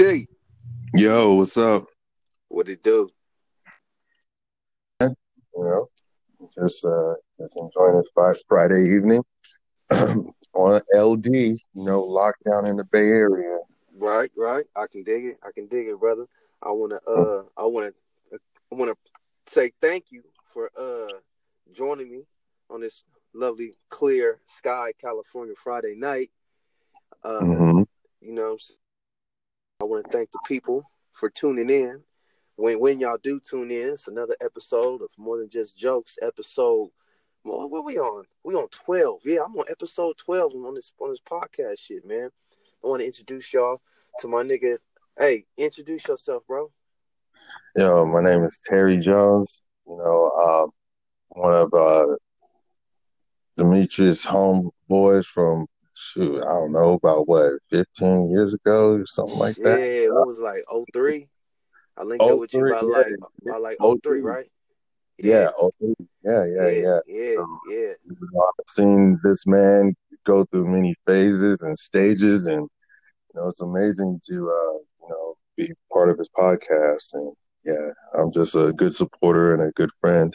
T, Yo, what's up? what it do? You know, just enjoying this Friday evening on LD. Lockdown in the Bay Area. Right, right. I can dig it. I can dig it, brother. I wanna I wanna say thank you for joining me on this lovely clear sky California Friday night. Uh Mm-hmm. you know, I wanna thank the people for tuning in. When y'all do tune in, it's another episode of More Than Just Jokes, episode what we on? We on 12. Yeah, I'm on episode 12 on this podcast shit, man. I want to introduce y'all to my nigga. Hey, introduce yourself, bro. Yo, my name is Terry Jones. One of Demetrius' homeboys from shoot, I don't know, about what, 15 years ago, something like that. Yeah, what was it, like 03? I linked up Oh with you three, by yeah, like oh 03, three, right? Yeah, yeah, oh three, yeah, yeah, yeah, yeah. yeah, So, yeah. I've seen this man go through many phases and stages, and it's amazing to be part of his podcast. And yeah, I'm just a good supporter and a good friend.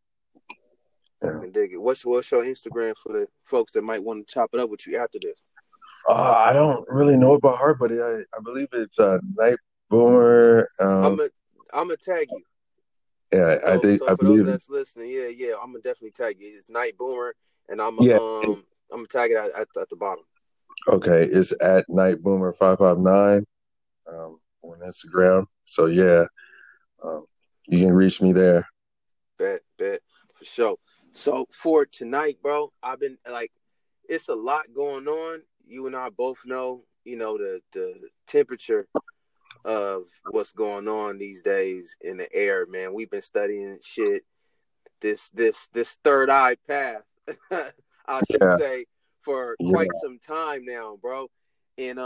I Yeah. can dig it. What's your Instagram for the folks that might want to chop it up with you after this? I don't really know it by heart, but I believe it's Night Boomer. I'm gonna tag you. Yeah, So I for those believe that's listening, yeah, I'm gonna definitely tag you. It's Night Boomer, and yeah. I'm gonna tag it at the bottom. Okay, it's at Night Boomer 559 on Instagram. So yeah, um, you can reach me there. Bet for sure. So for tonight, bro, I've been like, it's a lot going on. You and I both know, the temperature of what's going on these days in the air, man. We've been studying shit. This third eye path, I should Yeah, say, for quite yeah, some time now, bro. And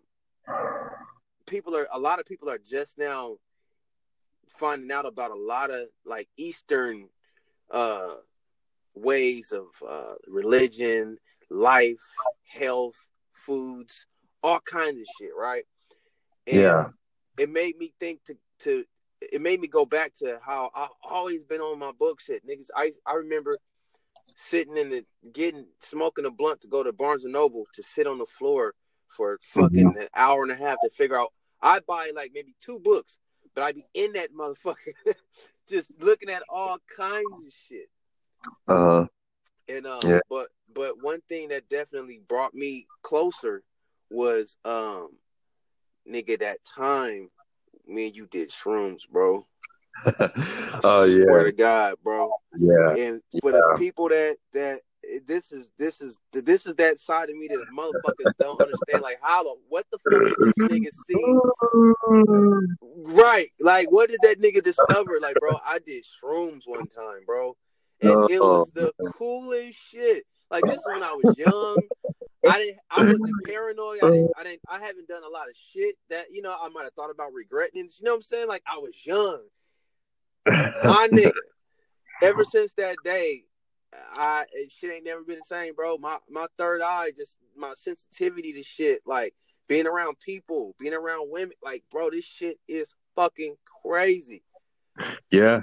a lot of people are just now finding out about a lot of like Eastern uh ways of religion, life, health, foods, all kinds of shit, right? And yeah. it made me think to it made me go back to how I always been on my book shit, niggas. I remember sitting in the getting smoking a blunt to go to Barnes and Noble to sit on the floor for Hmm. fucking an hour and a half to figure out. I buy like maybe two books, but I be in that motherfucker just looking at all kinds of shit. Uh, And yeah, but one thing that definitely brought me closer was nigga, that time me and you did shrooms, bro. I oh swear yeah, to God, bro. yeah, And for the yeah. people that this is that side of me that motherfuckers don't understand. Like, what the fuck did this nigga see? Right, like what did that nigga discover? Like, bro, I did shrooms one time, bro, and it Oh, was the coolest shit. Like, this is when I was young. I wasn't paranoid. I haven't done a lot of shit that I might have thought about regretting. You know what I'm saying? Like, I was young, my nigga. Ever since that day, shit ain't never been the same, bro. My third eye, just my sensitivity to shit, like being around people, being around women, like, bro, this shit is fucking crazy. yeah.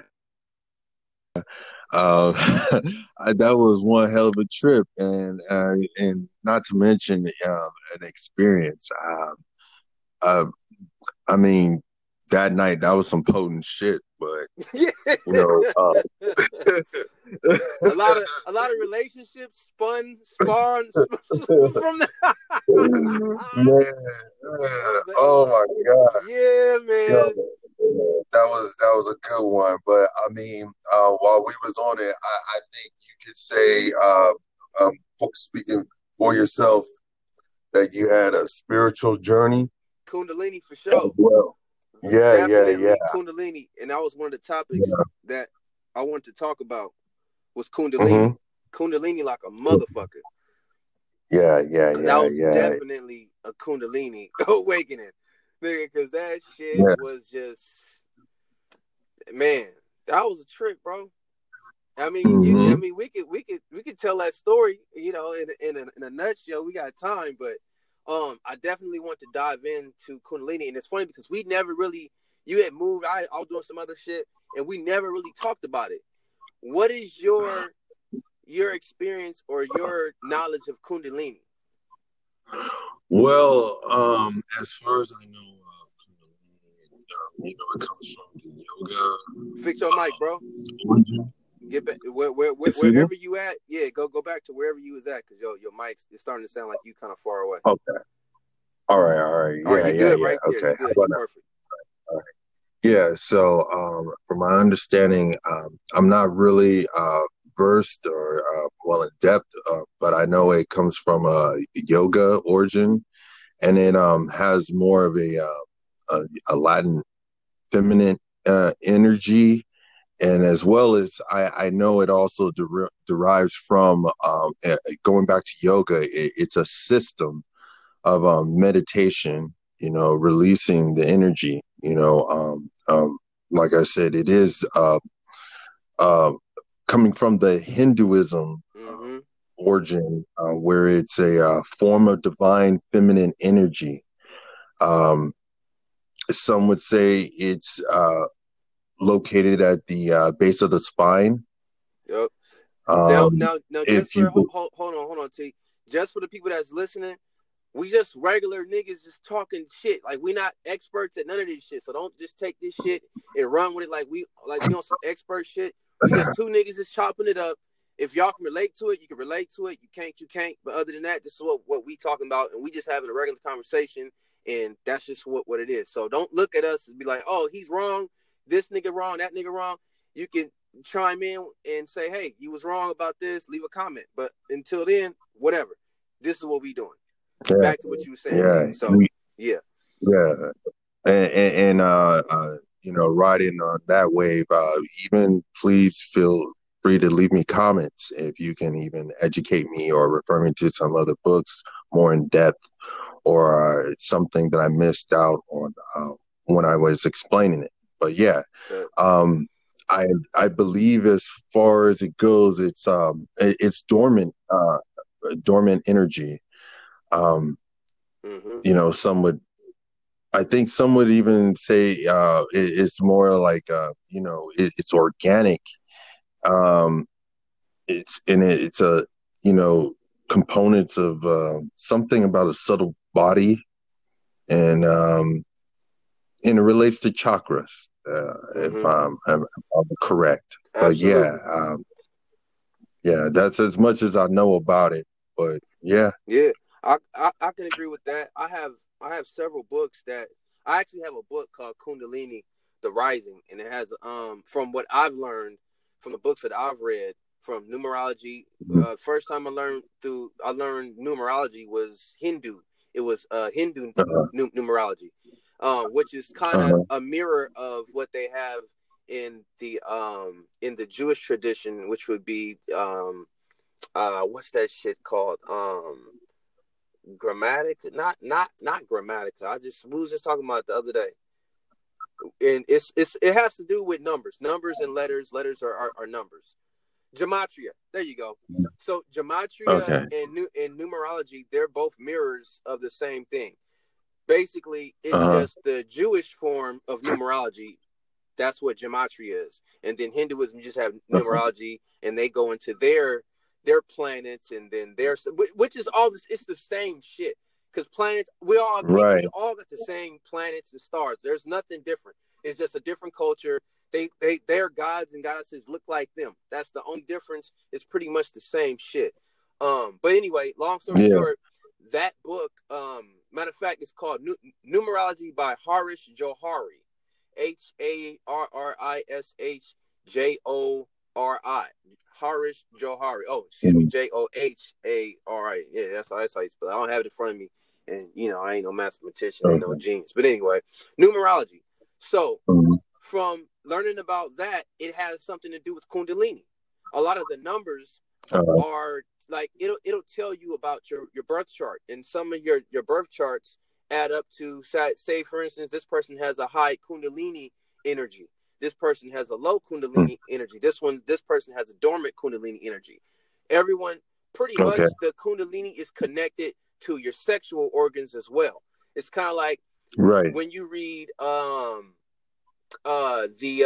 Uh, that was one hell of a trip, and not to mention an experience. Uh, I mean, that night that was some potent shit, but Yeah. you know, a lot of relationships spawn from the man, oh my god, yeah, yo, man. that was a good one. But I mean, while we was on it, I think you could say, speaking for yourself, that you had a spiritual journey Kundalini for as sure. well. Yeah, yeah, yeah, Definitely Kundalini. And that was one of the topics yeah. that I wanted to talk about was Kundalini. Hmm. Kundalini like a motherfucker. Yeah, yeah, Cause that yeah, was yeah, definitely a Kundalini awakening. Nigga, cause that shit yeah. was just, man, that was a trip, bro. I Hmm. mean, we could tell that story, in a nutshell. We got time, but I definitely want to dive into Kundalini, and it's funny because we never really. You had moved. I was doing some other shit, and we never really talked about it. What is your experience or your knowledge of Kundalini? Well, as far as I know, it comes from the yoga. Fix your mic, bro. Get back wherever you at. Yeah, go back to wherever you was at, because your mic's is starting to sound like you kind of far away. Okay. All right. Yeah, you're good right there. Okay. You're good. You're perfect. All right. Yeah. So, from my understanding, I'm not really versed or well in depth, but I know it comes from a yoga origin, and it has more of a Latin feminine energy, and as well as I know it also derives from going back to yoga. It's a system of meditation, releasing the energy. Like I said, it is uh, coming from the Hinduism origin, where it's a form of divine feminine energy. Some would say it's located at the base of the spine. Yep. Now, just for hold on, T. Just for the people that's listening, we just regular niggas just talking shit. Like, we not experts at none of this shit. So don't just take this shit and run with it like we on some expert shit. We just two niggas just chopping it up. If y'all can relate to it, you can relate to it. You can't. But other than that, this is what we talking about, and we just having a regular conversation, and that's just what it is. So don't look at us and be like, oh, he's wrong, this nigga wrong, that nigga wrong. You can chime in and say, hey, you was wrong about this, leave a comment. But until then, whatever. This is what we doing. Yeah. Back to what you were saying. Yeah. So yeah. And riding on that wave, even please feel free to leave me comments if you can even educate me or refer me to some other books more in depth, or something that I missed out on when I was explaining it. But yeah, I believe as far as it goes, it's dormant energy. I think some would even say it's more like it's organic. It's a components of something about a subtle body, and it relates to chakras. If I'm correct. Absolutely. But yeah, that's as much as I know about it. But yeah, I can agree with that. I have several books that I actually have a book called Kundalini, The Rising, and it has from what I've learned from the books that I've read from numerology. First time I learned numerology was Hindu. It was Hindu numerology, which is kind of a mirror of what they have in the Jewish tradition, which would be what's that shit called? Grammatica, not Grammatica. We was just talking about it the other day, and it has to do with numbers and letters. Letters are numbers. Gematria. There you go. So gematria and numerology, they're both mirrors of the same thing. Basically, it's just the Jewish form of numerology. That's what gematria is. And then Hinduism just have numerology, and they go into their planets, and then which is all this. It's the same shit, because planets, we all got the same planets and stars. There's nothing different. It's just a different culture. Their gods and goddesses look like them. That's the only difference. It's pretty much the same shit. But anyway, long story short, that book, matter of fact, it's called Numerology by Harish Johari. HARISHJORI. Harish Johari. Oh, excuse me, JOHARI. Yeah, that's how you spell it. I don't have it in front of me, and I ain't no mathematician, ain't no genius. But anyway, numerology. So from learning about that, it has something to do with Kundalini. A lot of the numbers are like it'll tell you about your birth chart, and some of your birth charts add up to say for instance, this person has a high Kundalini energy. This person has a low Kundalini energy. This person has a dormant Kundalini energy. Everyone, pretty much, the Kundalini is connected to your sexual organs as well. It's kind of like Right. when you read the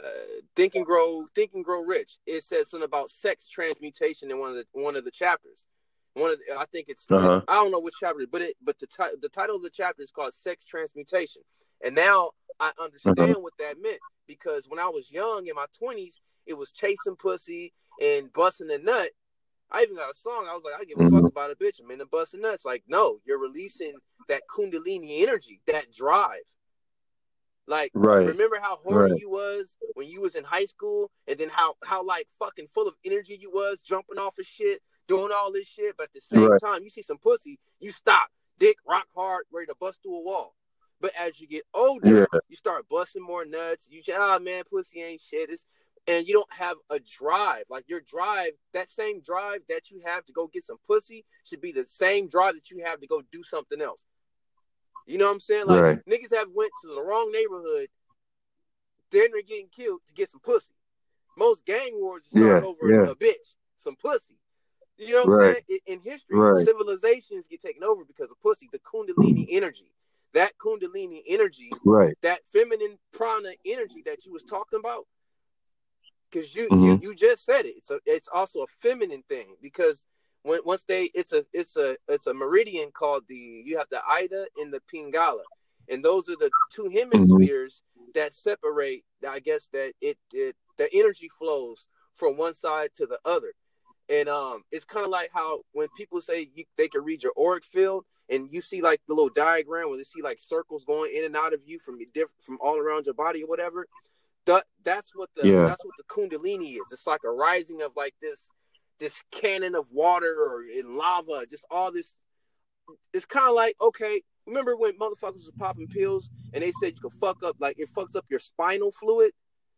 Think and Grow Rich. It says something about sex transmutation in one of the chapters. I think it's I don't know which chapter, but the title of the chapter is called Sex Transmutation. And now I understand what that meant, because when I was young in my 20s, it was chasing pussy and busting a nut. I even got a song. I was like, I give a fuck about a bitch. I'm into busting nuts. Like, no, you're releasing that Kundalini energy, that drive. Like, remember how horny you was when you was in high school, and then how like fucking full of energy you was, jumping off of shit, doing all this shit, but at the same time, you see some pussy, you stop, dick rock hard, ready to bust through a wall. But as you get older, you start busting more nuts. You say, oh man, pussy ain't shit. And you don't have a drive. Like, your drive, that same drive that you have to go get some pussy should be the same drive that you have to go do something else. You know what I'm saying? Like, niggas have went to the wrong neighborhood, then they're getting killed to get some pussy. Most gang wars start over a bitch, some pussy. You know what I'm saying? In history, civilizations get taken over because of pussy, the Kundalini energy. That Kundalini energy, that feminine prana energy that you was talking about, because you just said it. It's also a feminine thing, because it's a meridian called you have the Ida and the Pingala, and those are the two hemispheres that separate. I guess that the energy flows from one side to the other, and it's kind of like how when people say they can read your auric field, and you see like the little diagram where they see like circles going in and out of you from all around your body or whatever. That's what the Kundalini is. It's like a rising of like this cannon of water or in lava, just all this. It's kind of like, okay, remember when motherfuckers was popping pills and they said you could fuck up, like it fucks up your spinal fluid?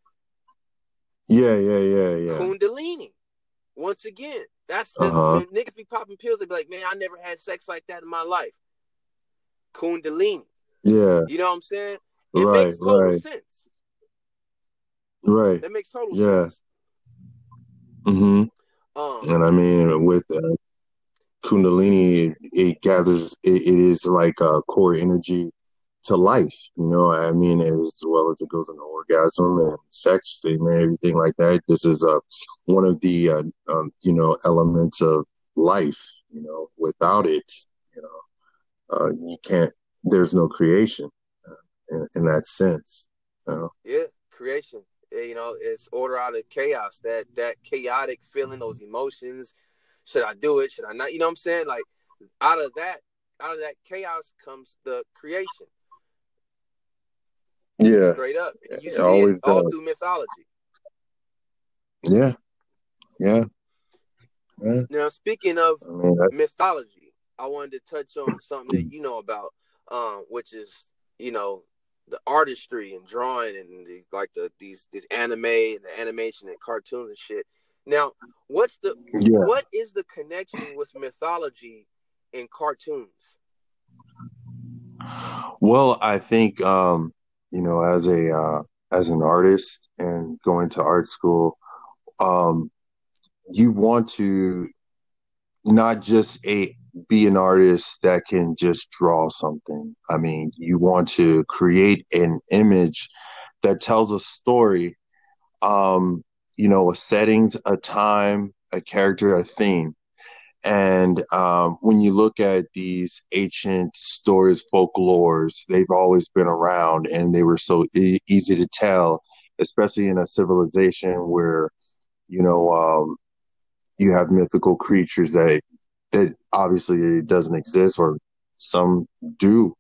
Yeah. Kundalini. Once again, that's just when niggas be popping pills, they be like, man, I never had sex like that in my life. Kundalini. Yeah. You know what I'm saying? It makes total sense. Right. That makes total sense. And I mean, with Kundalini, it gathers, it is like a core energy to life, you know. I mean, as well as it goes into orgasm and sex and everything like that. This is one of the elements of life. You know, without it, you know, you can't. There's no creation in that sense. Yeah, creation. You know, it's order out of chaos. That chaotic feeling, those emotions. Should I do it? Should I not? You know what I'm saying? Like, out of that chaos comes the creation. Yeah. Straight up. And you see it all through mythology. Yeah. Now, speaking of mythology, I wanted to touch on something that you know about, which is, you know, the artistry and drawing and these anime and the animation and cartoons and shit. Now, what is the connection with mythology and cartoons? Well, I think you know, as an artist and going to art school, you want to not just be an artist that can just draw something. I mean, you want to create an image that tells a story, you know, a settings, a time, a character, a theme. And when you look at these ancient stories, folklores, they've always been around, and they were so easy to tell, especially in a civilization where, you know, you have mythical creatures that obviously it doesn't exist, or some do.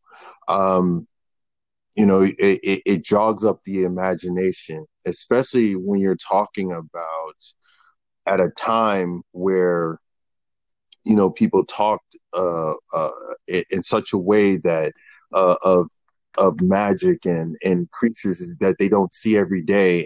You know, it jogs up the imagination, especially when you're talking about at a time where, you know, people talked in such a way that of magic and creatures that they don't see every day,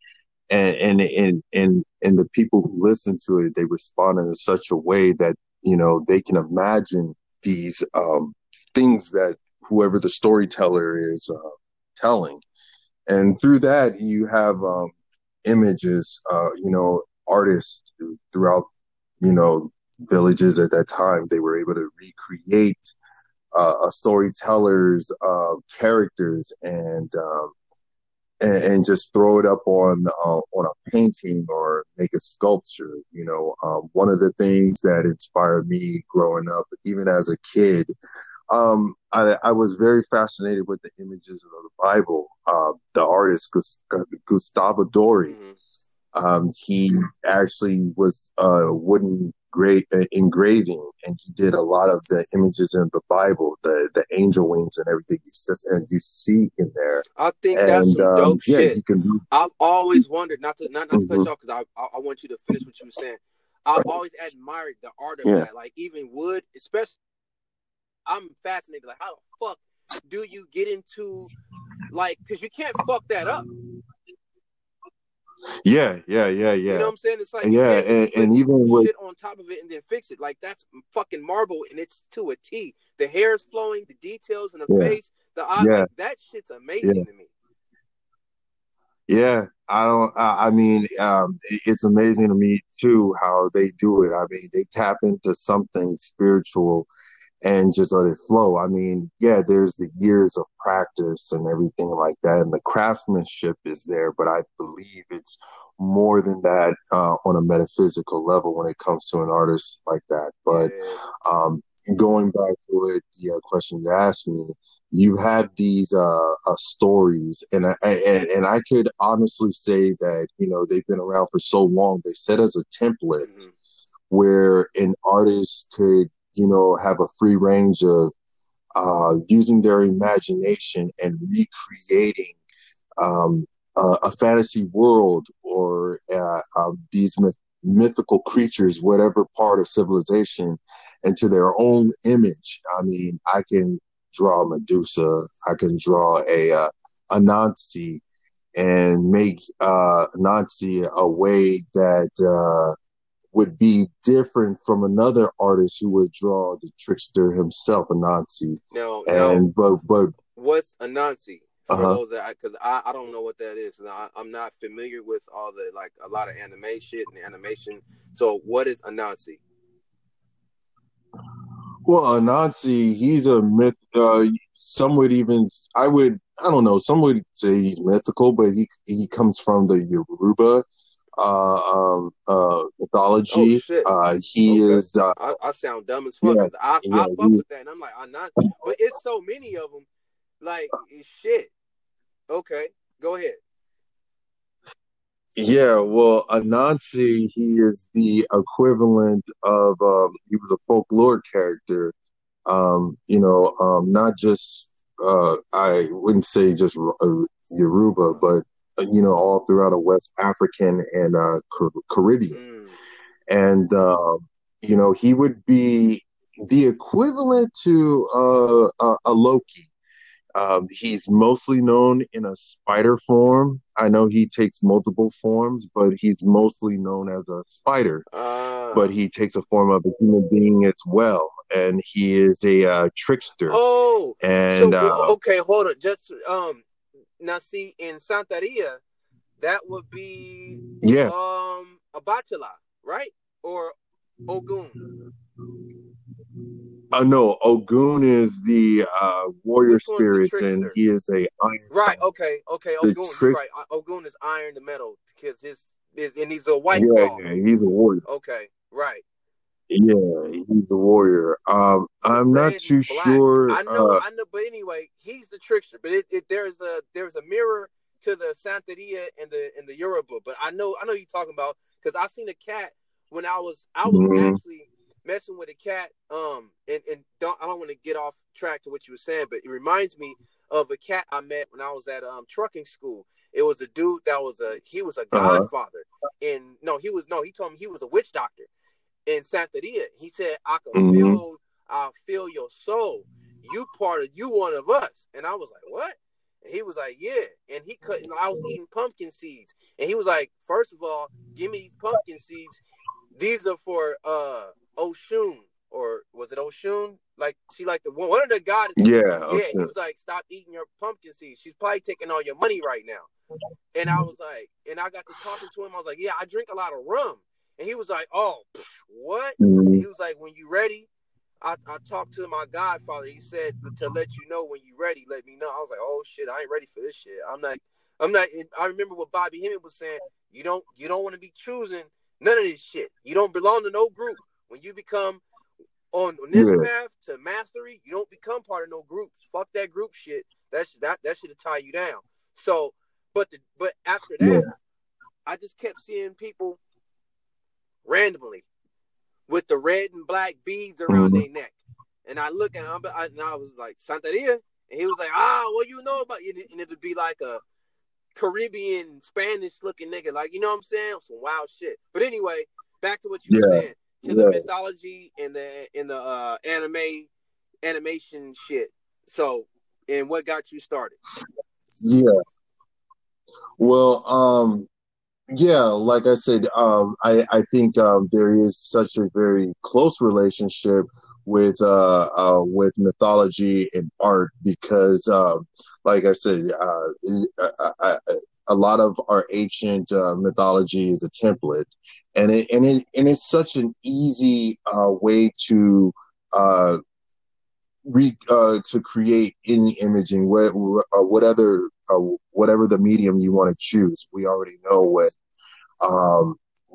and the people who listen to it, they respond in such a way that, you know, they can imagine these things that whoever the storyteller is telling, and through that you have images, you know, artists throughout, you know, villages at that time, they were able to recreate a storyteller's characters and just throw it up on a painting or make a sculpture. One of the things that inspired me growing up, even as a kid, I was very fascinated with the images of the Bible. The artist Gustavo Dori. Mm-hmm. He actually was wooden engraving, and he did a lot of the images in the Bible, the angel wings and everything you see in there. I think that's And some dope yeah, shit. you can. I've always wondered, not to cut Mm-hmm. you off, because I want you to finish what you were saying. I've always admired the art of Yeah, that, like even wood, especially. I'm fascinated, like how the fuck do you get into, like, because you can't fuck that up. yeah, You know what I'm saying? It's like you yeah, can't just put and even with shit on top of it and then fix it. Like that's fucking marble, and it's to a T. The hair is flowing, the details in the yeah, face, the eye, yeah, like that shit's yeah. amazing to me. Yeah, I don't. I mean, it's amazing to me too how they do it. I mean, they tap into something spiritual and just let it flow. I mean, yeah, there's the years of practice and everything like that, and the craftsmanship is there, but I believe it's more than that on a metaphysical level when it comes to an artist like that. But Yeah. um, going back to it, the question you asked me, you have these stories, and I could honestly say that they've been around for so long. They set as a template Mm-hmm. where an artist could have a free range of using their imagination and recreating um, a fantasy world or these mythical creatures, whatever part of civilization, into their own image. I mean, I can draw Medusa, I can draw a Anansi, and make Anansi a way that would be different from another artist who would draw the trickster himself, Anansi. Now, And but what's Anansi for uh-huh. those that because I don't know what that is. And I'm not familiar with all the like a lot of anime shit and animation. So what is Anansi? Well, Anansi, he's a myth. Some would even, I don't know, some would say he's mythical, but he comes from the Yoruba Oh mythology. shit. He Okay. is, I sound dumb as fuck yeah, because I yeah, fuck with that and I'm like I'm not, but it's so many of them. Like shit. Okay, go ahead. yeah. Well, Anansi, he is the equivalent of, he was a folklore character. Not just, I wouldn't say just Yoruba, but all throughout the West African and Caribbean. Mm. And he would be the equivalent to a Loki. He's mostly known in a spider form. I know he takes multiple forms, but he's mostly known as a spider. But Ah. he takes a form of a human being as well, and he is a trickster. Oh, And so okay, hold on. Just now see in Santeria, that would be yeah, a bachelor, right? Or Ogun. no, Ogun is the warrior Which one's the spirits, and trickster? he is a iron Right. god. Okay. Okay. The Ogun. You're right. tricks, Ogun is iron the metal because his is and he's a white yeah, cloth. yeah, he's a warrior. Okay. Right. Yeah, he's a warrior. The I'm not red too and black. sure. I know. I know. But anyway, he's the trickster. But there's a mirror to the Santeria and the Yoruba. But I know you're talking about because I seen a cat when I was Mhm. actually messing with a cat. And I don't want to get off track to what you were saying, but it reminds me of a cat I met when I was at trucking school. It was a dude that he was a Uh-huh. godfather, and he told me he was a witch doctor in Santeria. He said, Hmm. I feel your soul. You one of us. And I was like, what? And he was like, yeah. And I was eating pumpkin seeds. And he was like, first of all, give me these pumpkin seeds. These are for Oshun. Or was it Oshun? Like she like the one of the goddesses. Yeah. Oh, Yeah, he sure. was like, stop eating your pumpkin seeds. She's probably taking all your money right now. And I was like, and I got to talking to him. I was like, yeah, I drink a lot of rum. And he was like, oh, what? And Mhm. he was like, when you ready, I talked to my godfather. He said to let you know when you ready, let me know. I was like, oh shit, I ain't ready for this shit. I'm not. I remember what Bobby Hemming was saying. You don't want to be choosing none of this shit. You don't belong to no group. When you become on this Yeah, path to mastery, you don't become part of no groups. Fuck that group shit. That should tie you down. So, but after that, yeah. I just kept seeing people randomly with the red and black beads around Mhm. their neck. And I look at him, and I was like, Santeria? And he was like, what you know about it? And it'd be like a Caribbean, Spanish looking nigga. Like, you know what I'm saying? Some wild shit. But anyway, back to what you were Yeah, saying. To the yeah, mythology and the animation shit. So, and what got you started? yeah. Well, yeah, like I said, I think there is such a very close relationship with mythology and art because, like I said, a lot of our ancient mythology is a template, and it's such an easy way to uh, to create any imaging, whatever the medium you want to choose. We already know what um,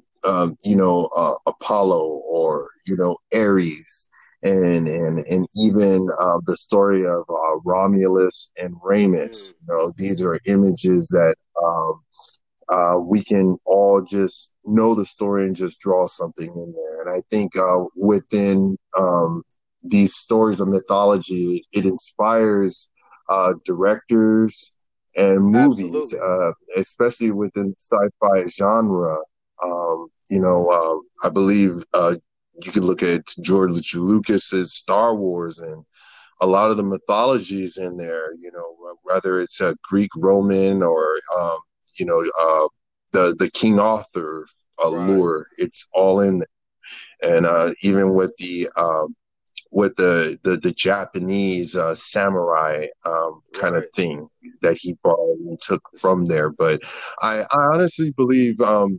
Apollo or Ares, and even the story of Romulus and Mm, Remus. These are images that we can all just know the story and just draw something in there. And I think within these stories of mythology, it inspires directors and movies, absolutely. especially within sci-fi genre. I believe you could look at George Lucas's Star Wars, and a lot of the mythologies in there, whether it's a Greek, Roman, or the King Arthur Right. allure, it's all in there. And even with the Japanese samurai kind of Right. thing that he borrowed and took from there. But I honestly believe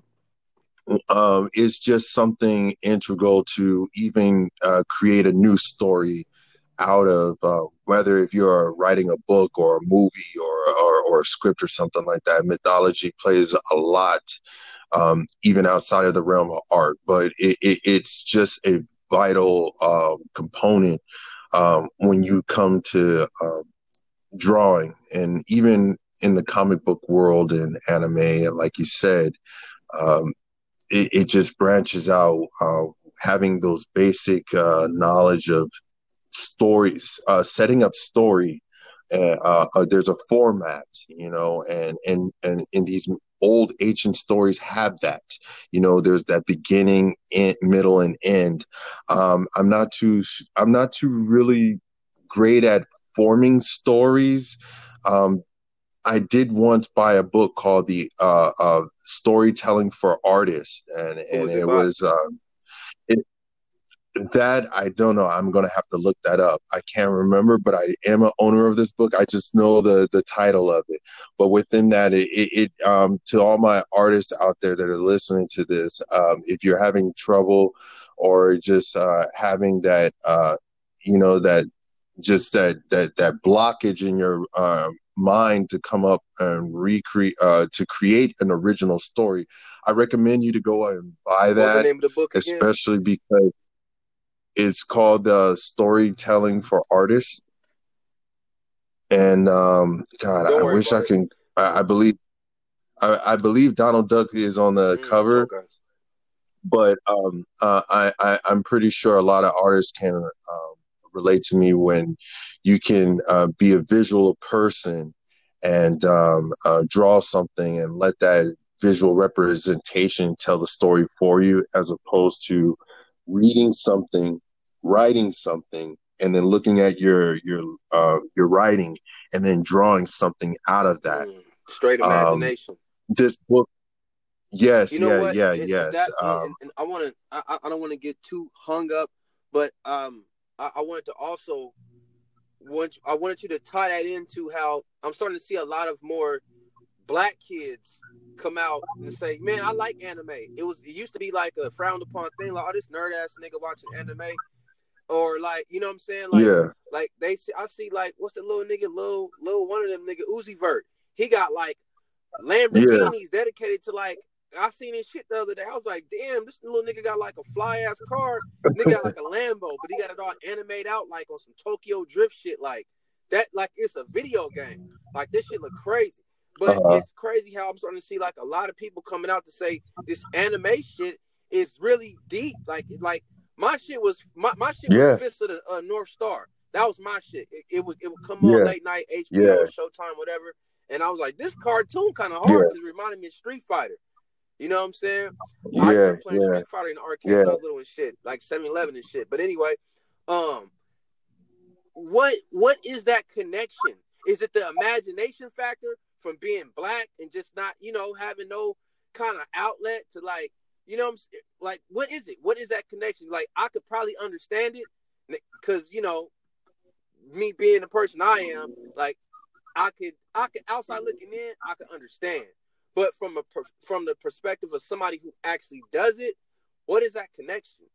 is just something integral to even create a new story out of whether if you're writing a book or a movie or a script or something like that. Mythology plays a lot, even outside of the realm of art, but it's just a vital component when you come to drawing, and even in the comic book world and anime, and like you said, um, it just branches out, having those basic knowledge of stories, setting up story. There's a format, and in these old ancient stories have that. There's that beginning, middle, and end. I'm not too really great at forming stories. Um, I did once buy a book called the Storytelling for Artists, Who and was it it by? was it, that I don't know. I'm gonna have to look that up. I can't remember, but I am an owner of this book. I just know the title of it. But within that, to all my artists out there that are listening to this, if you're having trouble or just having that, that just that blockage in your mind to come up and recreate to create an original story, I recommend you to go and buy What was the that, name of the book again? especially because it's called Storytelling for Artists. And God, Don't I worry wish about I it. can. I believe Donald Duck is on the cover, Okay. but I'm pretty sure a lot of artists can relate to me when you can be a visual person and draw something and let that visual representation tell the story for you, as opposed to reading something, writing something, and then looking at your writing and then drawing something out of that. Straight Um, imagination. this book, yes, You know yeah, what? yeah, And yes. that and I want to. I don't want to get too hung up, but I wanted to also I wanted you to tie that into how I'm starting to see a lot of more black kids come out and say, "Man, I like anime." It used to be like a frowned upon thing, like, "Oh, this nerd ass nigga watching anime," or like, you know what I'm saying? Yeah. Like I see like, what's the little nigga, little one of them nigga, Uzi Vert. He got like Yeah. Lamborghinis dedicated to like. I seen his shit the other day. I was like, damn, this little nigga got like a fly ass car. Nigga got like a Lambo, but he got it all animated out like on some Tokyo Drift shit, like that. Like it's a video game. Like this shit look crazy. But it's crazy how I'm starting to see like a lot of people coming out to say this anime shit is really deep. Like my shit was Fist of the North Star. That was my shit. It would come on late night, HBO, Showtime, whatever. And I was like, this cartoon kind of hard because it reminded me of Street Fighter. You know what I'm saying? I remember playing Street Fighter in the arcade when I was little and shit, like 7-Eleven and shit. But anyway, what is that connection? Is it the imagination factor from being black and just not, having no kind of outlet to like, like, what is it? What is that connection? Like, I could probably understand it because, me being the person I am, like, I could outside looking in, I could understand. But from the perspective of somebody who actually does it, what is that connection?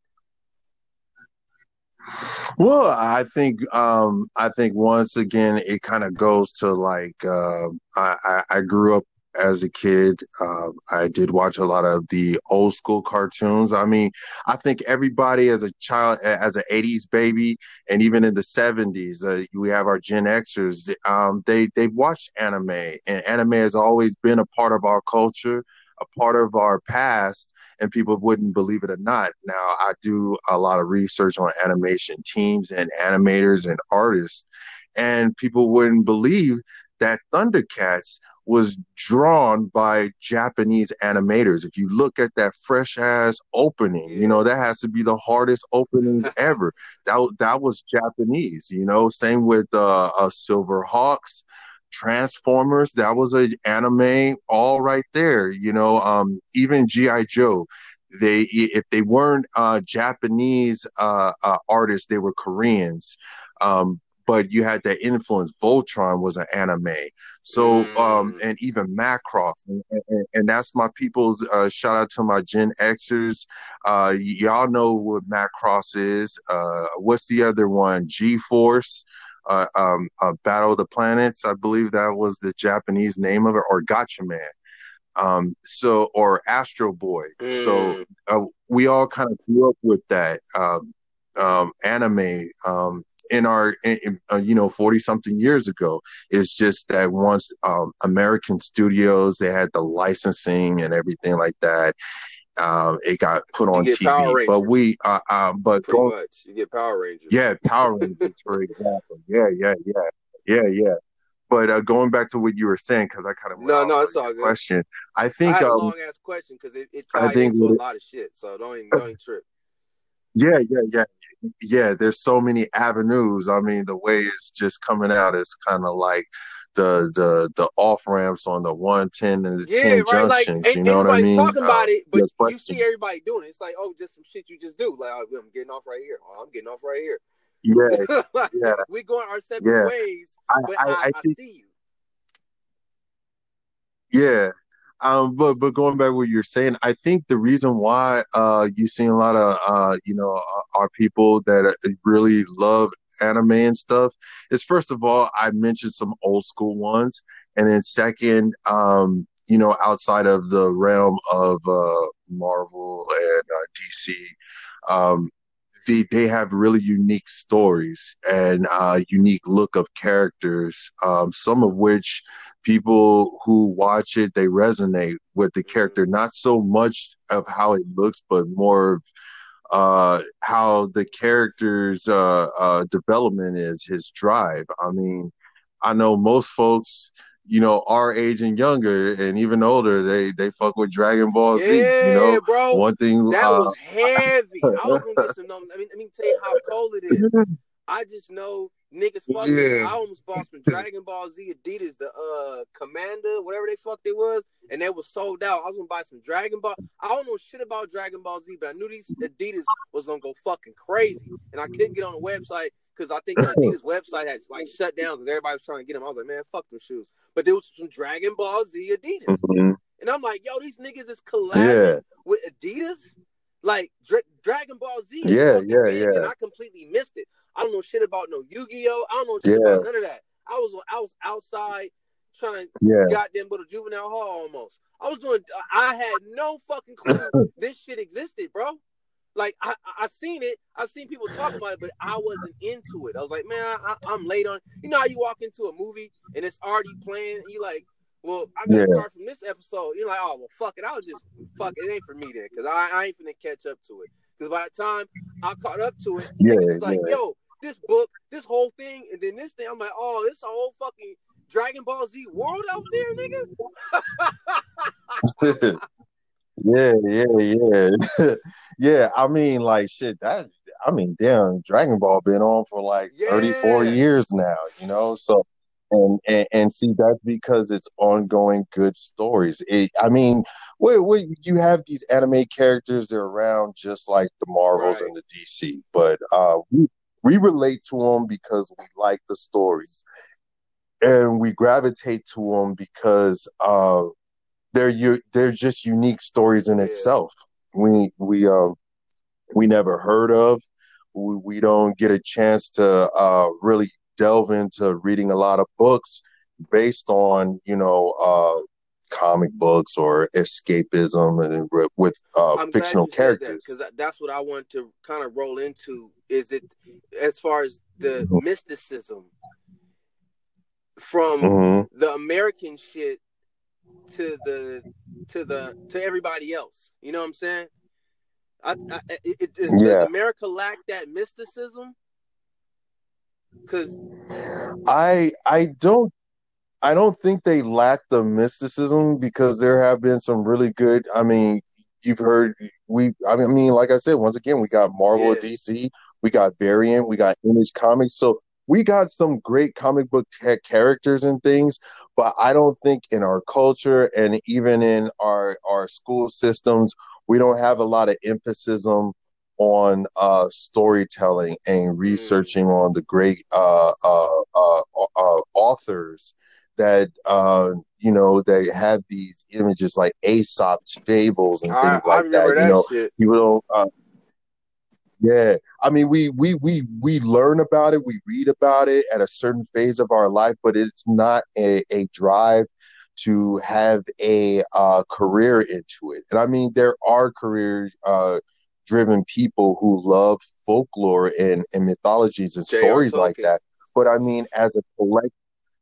Well, I think once again it kind of goes to like I grew up as a kid. I did watch a lot of the old school cartoons. I mean, I think everybody as a child, as an '80s baby, and even in the '70s, we have our Gen Xers. They watched anime, and anime has always been a part of our culture, a part of our past, and people wouldn't believe it or not. Now, I do a lot of research on animation teams and animators and artists, and people wouldn't believe that Thundercats was drawn by Japanese animators. If you look at that fresh ass opening, that has to be the hardest openings ever. That was Japanese, same with Silver Hawks, Transformers. That was an anime all right there. Even G.I. Joe. If they weren't Japanese artists, they were Koreans. But you had that influence. Voltron was an anime. So, and even Macross. And that's my people's, shout out to my Gen Xers. Y'all know what Macross is. What's the other one? G-Force, Battle of the Planets. I believe that was the Japanese name of it, or Gatchaman. Or Astro Boy. So, we all kind of grew up with that, anime, in our 40 something years ago. It's just that once American studios, they had the licensing and everything like that, it got put on TV. But pretty much you get Power Rangers. Yeah, Power Rangers, for example. Yeah. But going back to what you were saying, because I kind of no, it's all good. Question. I think I had a long ass question because it tied into a lot of shit. So don't even trip. Yeah. There's so many avenues. I mean, the way it's just coming out is kind of like the off ramps on the 110 and the 10 junctions. Like, you know what I mean? Talking about it, but you see everybody doing it. It's like, oh, just some shit you just do. Like, oh, I'm getting off right here. Oh, I'm getting off right here. Yeah. We going our separate ways, but I see you. Yeah. But going back to what you're saying, I think the reason why you've seen a lot of our people that really love anime and stuff is, first of all, I mentioned some old school ones, and then second, outside of the realm of Marvel and DC, they have really unique stories and unique look of characters, some of which people who watch it, they resonate with the character, not so much of how it looks, but more of how the character's development is, his drive. I mean, I know most folks, our age and younger and even older, they fuck with Dragon Ball Z. Bro. One thing that was heavy. I was gonna get some numbers. Let me tell you how cold it is. I just know niggas fucking. Yeah. I almost bought some Dragon Ball Z Adidas, the Commander, whatever they fuck they was, and they was sold out. I was gonna buy some Dragon Ball. I don't know shit about Dragon Ball Z, but I knew these Adidas was gonna go fucking crazy, and I couldn't get on the website because I think the Adidas website had like shut down because everybody was trying to get them. I was like, man, fuck them shoes. But there was some Dragon Ball Z Adidas. And I'm like, yo, these niggas is collabing with Adidas. Like Dragon Ball Z is fucking big, and I completely missed it. I don't know shit about no Yu-Gi-Oh. I don't know shit about none of that. I was outside trying to goddamn go to juvenile hall almost. I had no fucking clue this shit existed, bro. Like I seen it, I seen people talk about it, but I wasn't into it. I was like, man, I'm late on. You know how you walk into a movie and it's already playing, and you like, well, I gotta start from this episode. You're like, oh well, fuck it. It ain't for me then, because I ain't finna catch up to it. Because by the time I caught up to it, niggas was like, yo, this book, this whole thing, and then this thing. I'm like, oh, this a whole fucking Dragon Ball Z world out there, nigga. Yeah. I mean, like shit. Damn, Dragon Ball been on for like 34 years now. You know, so. And see, that's because it's ongoing good stories. You have these anime characters, they're around just like the Marvels and the DC, but we relate to them because we like the stories, and we gravitate to them because they're just unique stories in itself. We never heard of. We don't get a chance to really delve into reading a lot of books based on comic books or escapism and with fictional characters. Because that's what I want to kind of roll into. Is it as far as the mysticism from the American shit to everybody else? You know what I'm saying? Does America lack that mysticism? Because I don't think they lack the mysticism, because there have been some really good. I mean, you've heard like I said, once again, we got Marvel, DC, we got Variant, we got Image Comics, so we got some great comic book characters and things. But I don't think in our culture and even in our school systems, we don't have a lot of emphasis on storytelling and researching on the great authors that they have these images like Aesop's fables and things like that. Shit. People don't. I mean, we learn about it, we read about it at a certain phase of our life, but it's not a drive to have a career into it. And I mean, there are careers driven people who love folklore and mythologies and stories like that. But I mean, as a collective,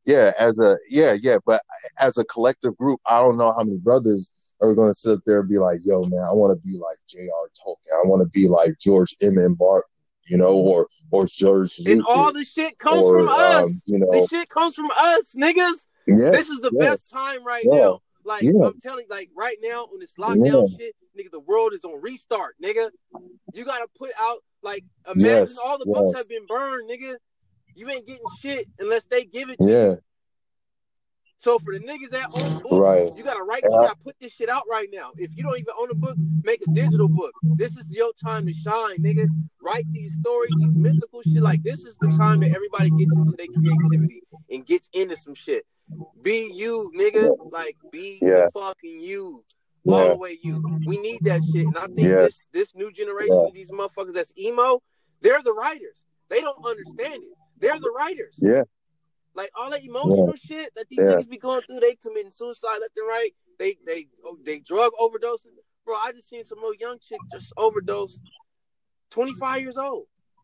but as a collective group, I don't know how many brothers are going to sit there and be like, yo, man, I want to be like J.R. Tolkien. I want to be like George M.M. Martin, or George Lucas. And all this shit comes from us. This shit comes from us, niggas. This is the best time right now. Like, I'm telling you, like, right now on this lockdown shit, nigga, the world is on restart, nigga. You got to put out, like, imagine all the books have been burned, nigga. You ain't getting shit unless they give it to you. So for the niggas that own books, you gotta put this shit out right now. If you don't even own a book, make a digital book. This is your time to shine, nigga. Write these stories, these mythical shit. Like, this is the time that everybody gets into their creativity and gets into some shit. Be you, nigga. Like, be the fucking you. All the way you. We need that shit. And I think this new generation of these motherfuckers that's emo, they're the writers. They don't understand it. They're the writers. Like, all that emotional shit that these niggas be going through, they committing suicide left and right. They drug overdosing. Bro, I just seen some little young chick just overdose, 25 years old.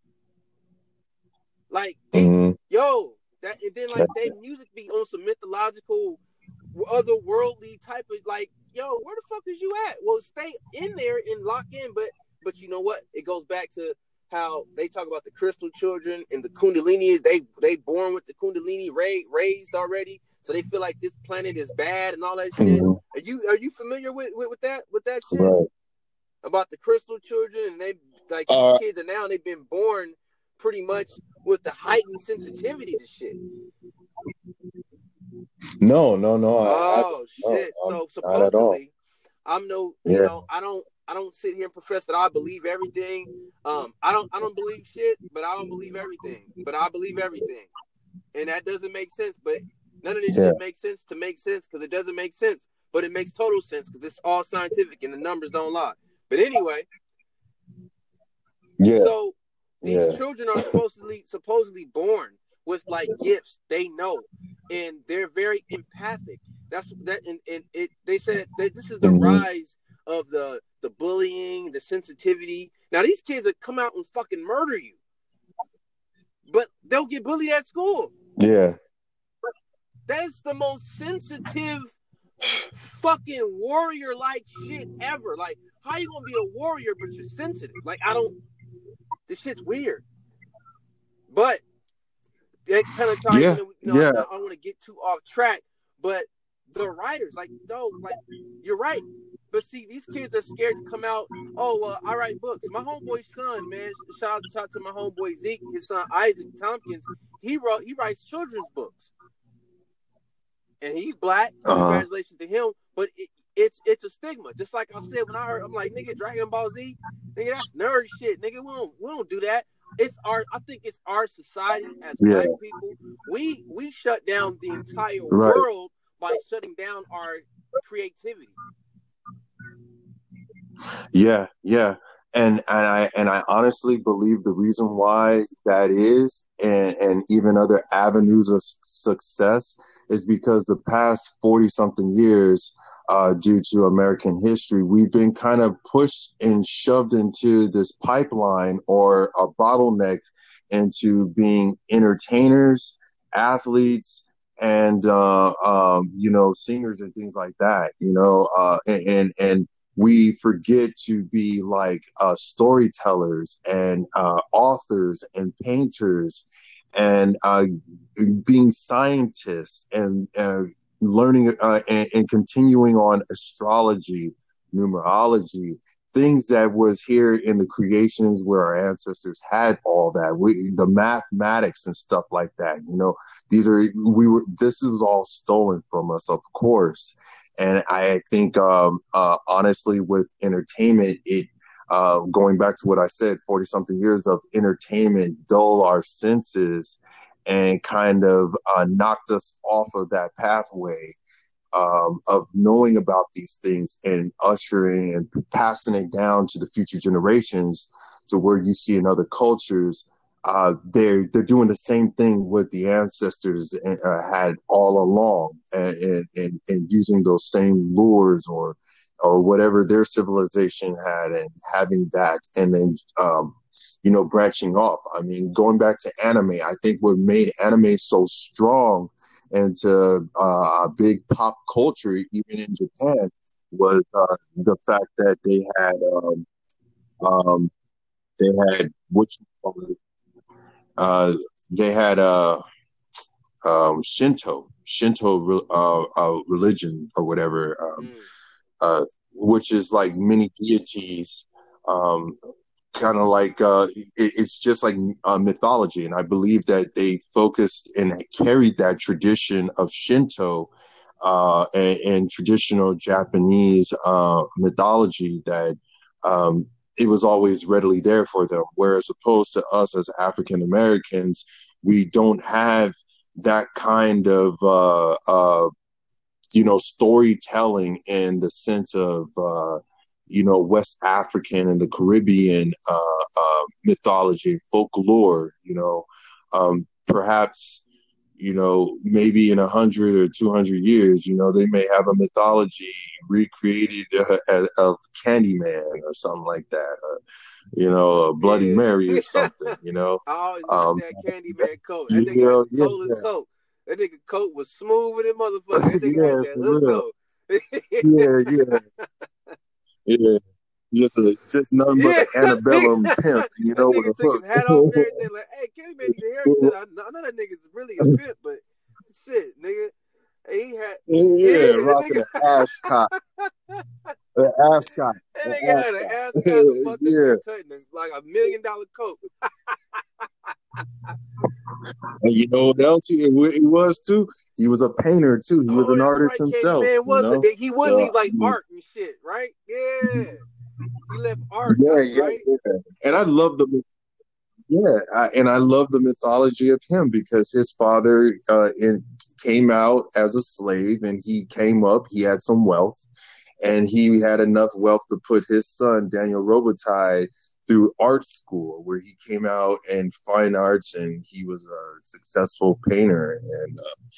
Like, that, and then like their music be on some mythological, otherworldly type of, like, yo, where the fuck is you at? Well, stay in there and lock in, but you know what? It goes back to how they talk about the crystal children and the Kundalini. They born with the Kundalini raised already, so they feel like this planet is bad and all that shit. Are you familiar with that shit about the crystal children? And they, like, these kids are now, they've been born pretty much with the heightened sensitivity to shit. No. Shit. So supposedly, I'm no, I don't sit here and profess that I believe everything. I don't believe shit, but I don't believe everything. But I believe everything, and that doesn't make sense. But none of this shit makes sense to make sense, because it doesn't make sense. but it makes total sense because it's all scientific and the numbers don't lie. But anyway, so these children are supposedly born with like gifts they know, and they're very empathic. They said that this is the rise of the bullying, the sensitivity. Now these kids that come out and fucking murder you, but they'll get bullied at school. Yeah. That is the most sensitive fucking warrior-like shit ever. Like, how you gonna be a warrior but you're sensitive? Like, this shit's weird. But it kind of ties into, I don't want to get too off track, but the writers, like, no, like, you're right. But see, these kids are scared to come out. I write books. My homeboy's son, man, shout out to my homeboy Zeke, his son Isaac Tompkins. He writes children's books, and he's black. Congratulations to him. But it's a stigma. Just like I said when I heard, I'm like, nigga, Dragon Ball Z, nigga, that's nerd shit, nigga. We don't do that. I think it's our society as black people. We shut down the entire world by shutting down our creativity. Yeah. And I honestly believe the reason why that is, and even other avenues of success, is because the past 40 something years, due to American history, we've been kind of pushed and shoved into this pipeline or a bottleneck into being entertainers, athletes, and singers and things like that. And we forget to be like storytellers and authors and painters and being scientists and learning and continuing on astrology, numerology, things that was here in the creations where our ancestors had all that, the mathematics and stuff like that. This was all stolen from us, of course. And I think, honestly, with entertainment, it, going back to what I said, 40 something years of entertainment dull our senses and kind of knocked us off of that pathway of knowing about these things and ushering and passing it down to the future generations, to where you see in other cultures, they're doing the same thing what the ancestors had all along, and using those same lures or whatever their civilization had, and having that, and then branching off. I mean, going back to anime, I think what made anime so strong and to a big pop culture, even in Japan, was the fact that they had Shinto religion or whatever, which is like many deities, kind of like it's just like mythology. And I believe that they focused and carried that tradition of Shinto and traditional Japanese mythology, that it was always readily there for them. Whereas opposed to us as African Americans, we don't have that kind of storytelling in the sense of West African and the Caribbean mythology, folklore. Perhaps maybe in 100 or 200 years, they may have a mythology recreated of Candyman or something like that, a Bloody Mary or something. I always looked at that Candyman coat. That nigga had the coldest coat. That nigga coat was smooth with it, motherfucker. That nigga had that hook coat. Yeah. Just nothing but an antebellum pimp, with a hook. His hat off and everything. Like, hey, Candyman need a haircut. I know that nigga's really a pimp, but shit, nigga. He had rocking an ascot. An ascot. That nigga had an ascot, a fucking haircut, and like $1 million coat. And you know what else he was too? He was a painter too. He was an artist himself. He would leave like art and shit, right? Yeah. He left art, right? Yeah. And I love Yeah, and I love the mythology of him because his father came out as a slave, and he came up. He had some wealth, and he had enough wealth to put his son Daniel Robitaille through art school, where he came out in fine arts, and he was a successful painter. And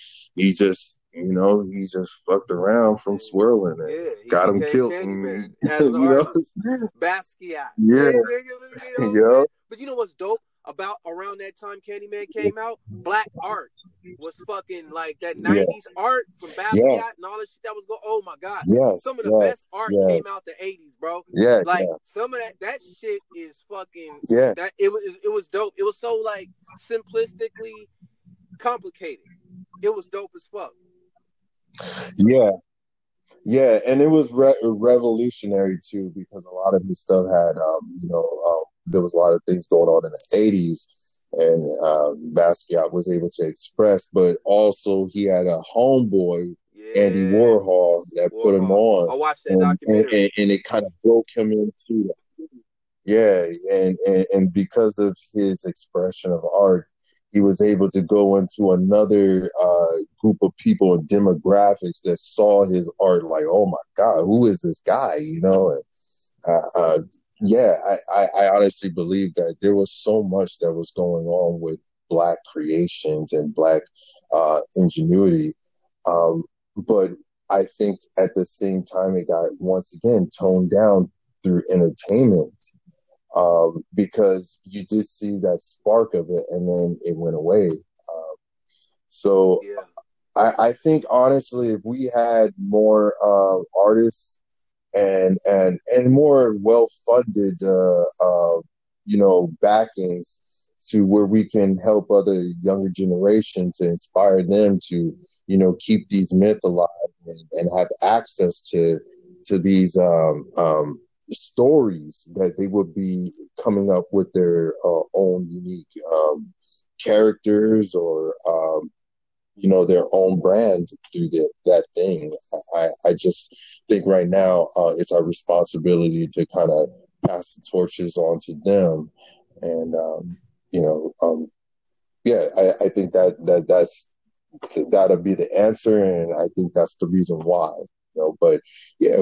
he just fucked around from swirling and Yeah, he got him became killed. Candyman And as an you artist. Basquiat. yeah, You know what I'm yeah, saying? But you know what's dope about around that time Candyman came out? Black art was fucking like that yeah, 90s art from yeah, Basquiat and all that shit that was going. Oh my god. yes, Some of the best yes, art came out yes, the 80s, bro. yeah, Like yeah, some of that shit is fucking yeah, that it was dope. It was so like simplistically complicated. It was dope as fuck. yeah. Yeah, and it was revolutionary too because a lot of his stuff had, there was a lot of things going on in the '80s, and Basquiat was able to express, but also he had a homeboy, Andy Yeah. Warhol, that put him Warhol. on, I watched that and and, documentary. and and it kind of broke him into yeah, and because of his expression of art, he was able to go into another group of people and demographics that saw his art like, oh my God, who is this guy? And yeah, I honestly believe that there was so much that was going on with Black creations and Black ingenuity. But I think at the same time, it got once again toned down through entertainment because you did see that spark of it and then it went away. So Yeah. I think honestly, if we had more artists and more well funded, backings to where we can help other younger generation to inspire them to, keep these myths alive and have access to these stories that they would be coming up with their own unique characters or their own brand through that thing. I just think right now it's our responsibility to kind of pass the torches on to them, and you know, yeah, I think that'll be the answer, and I think that's the reason why. But yeah,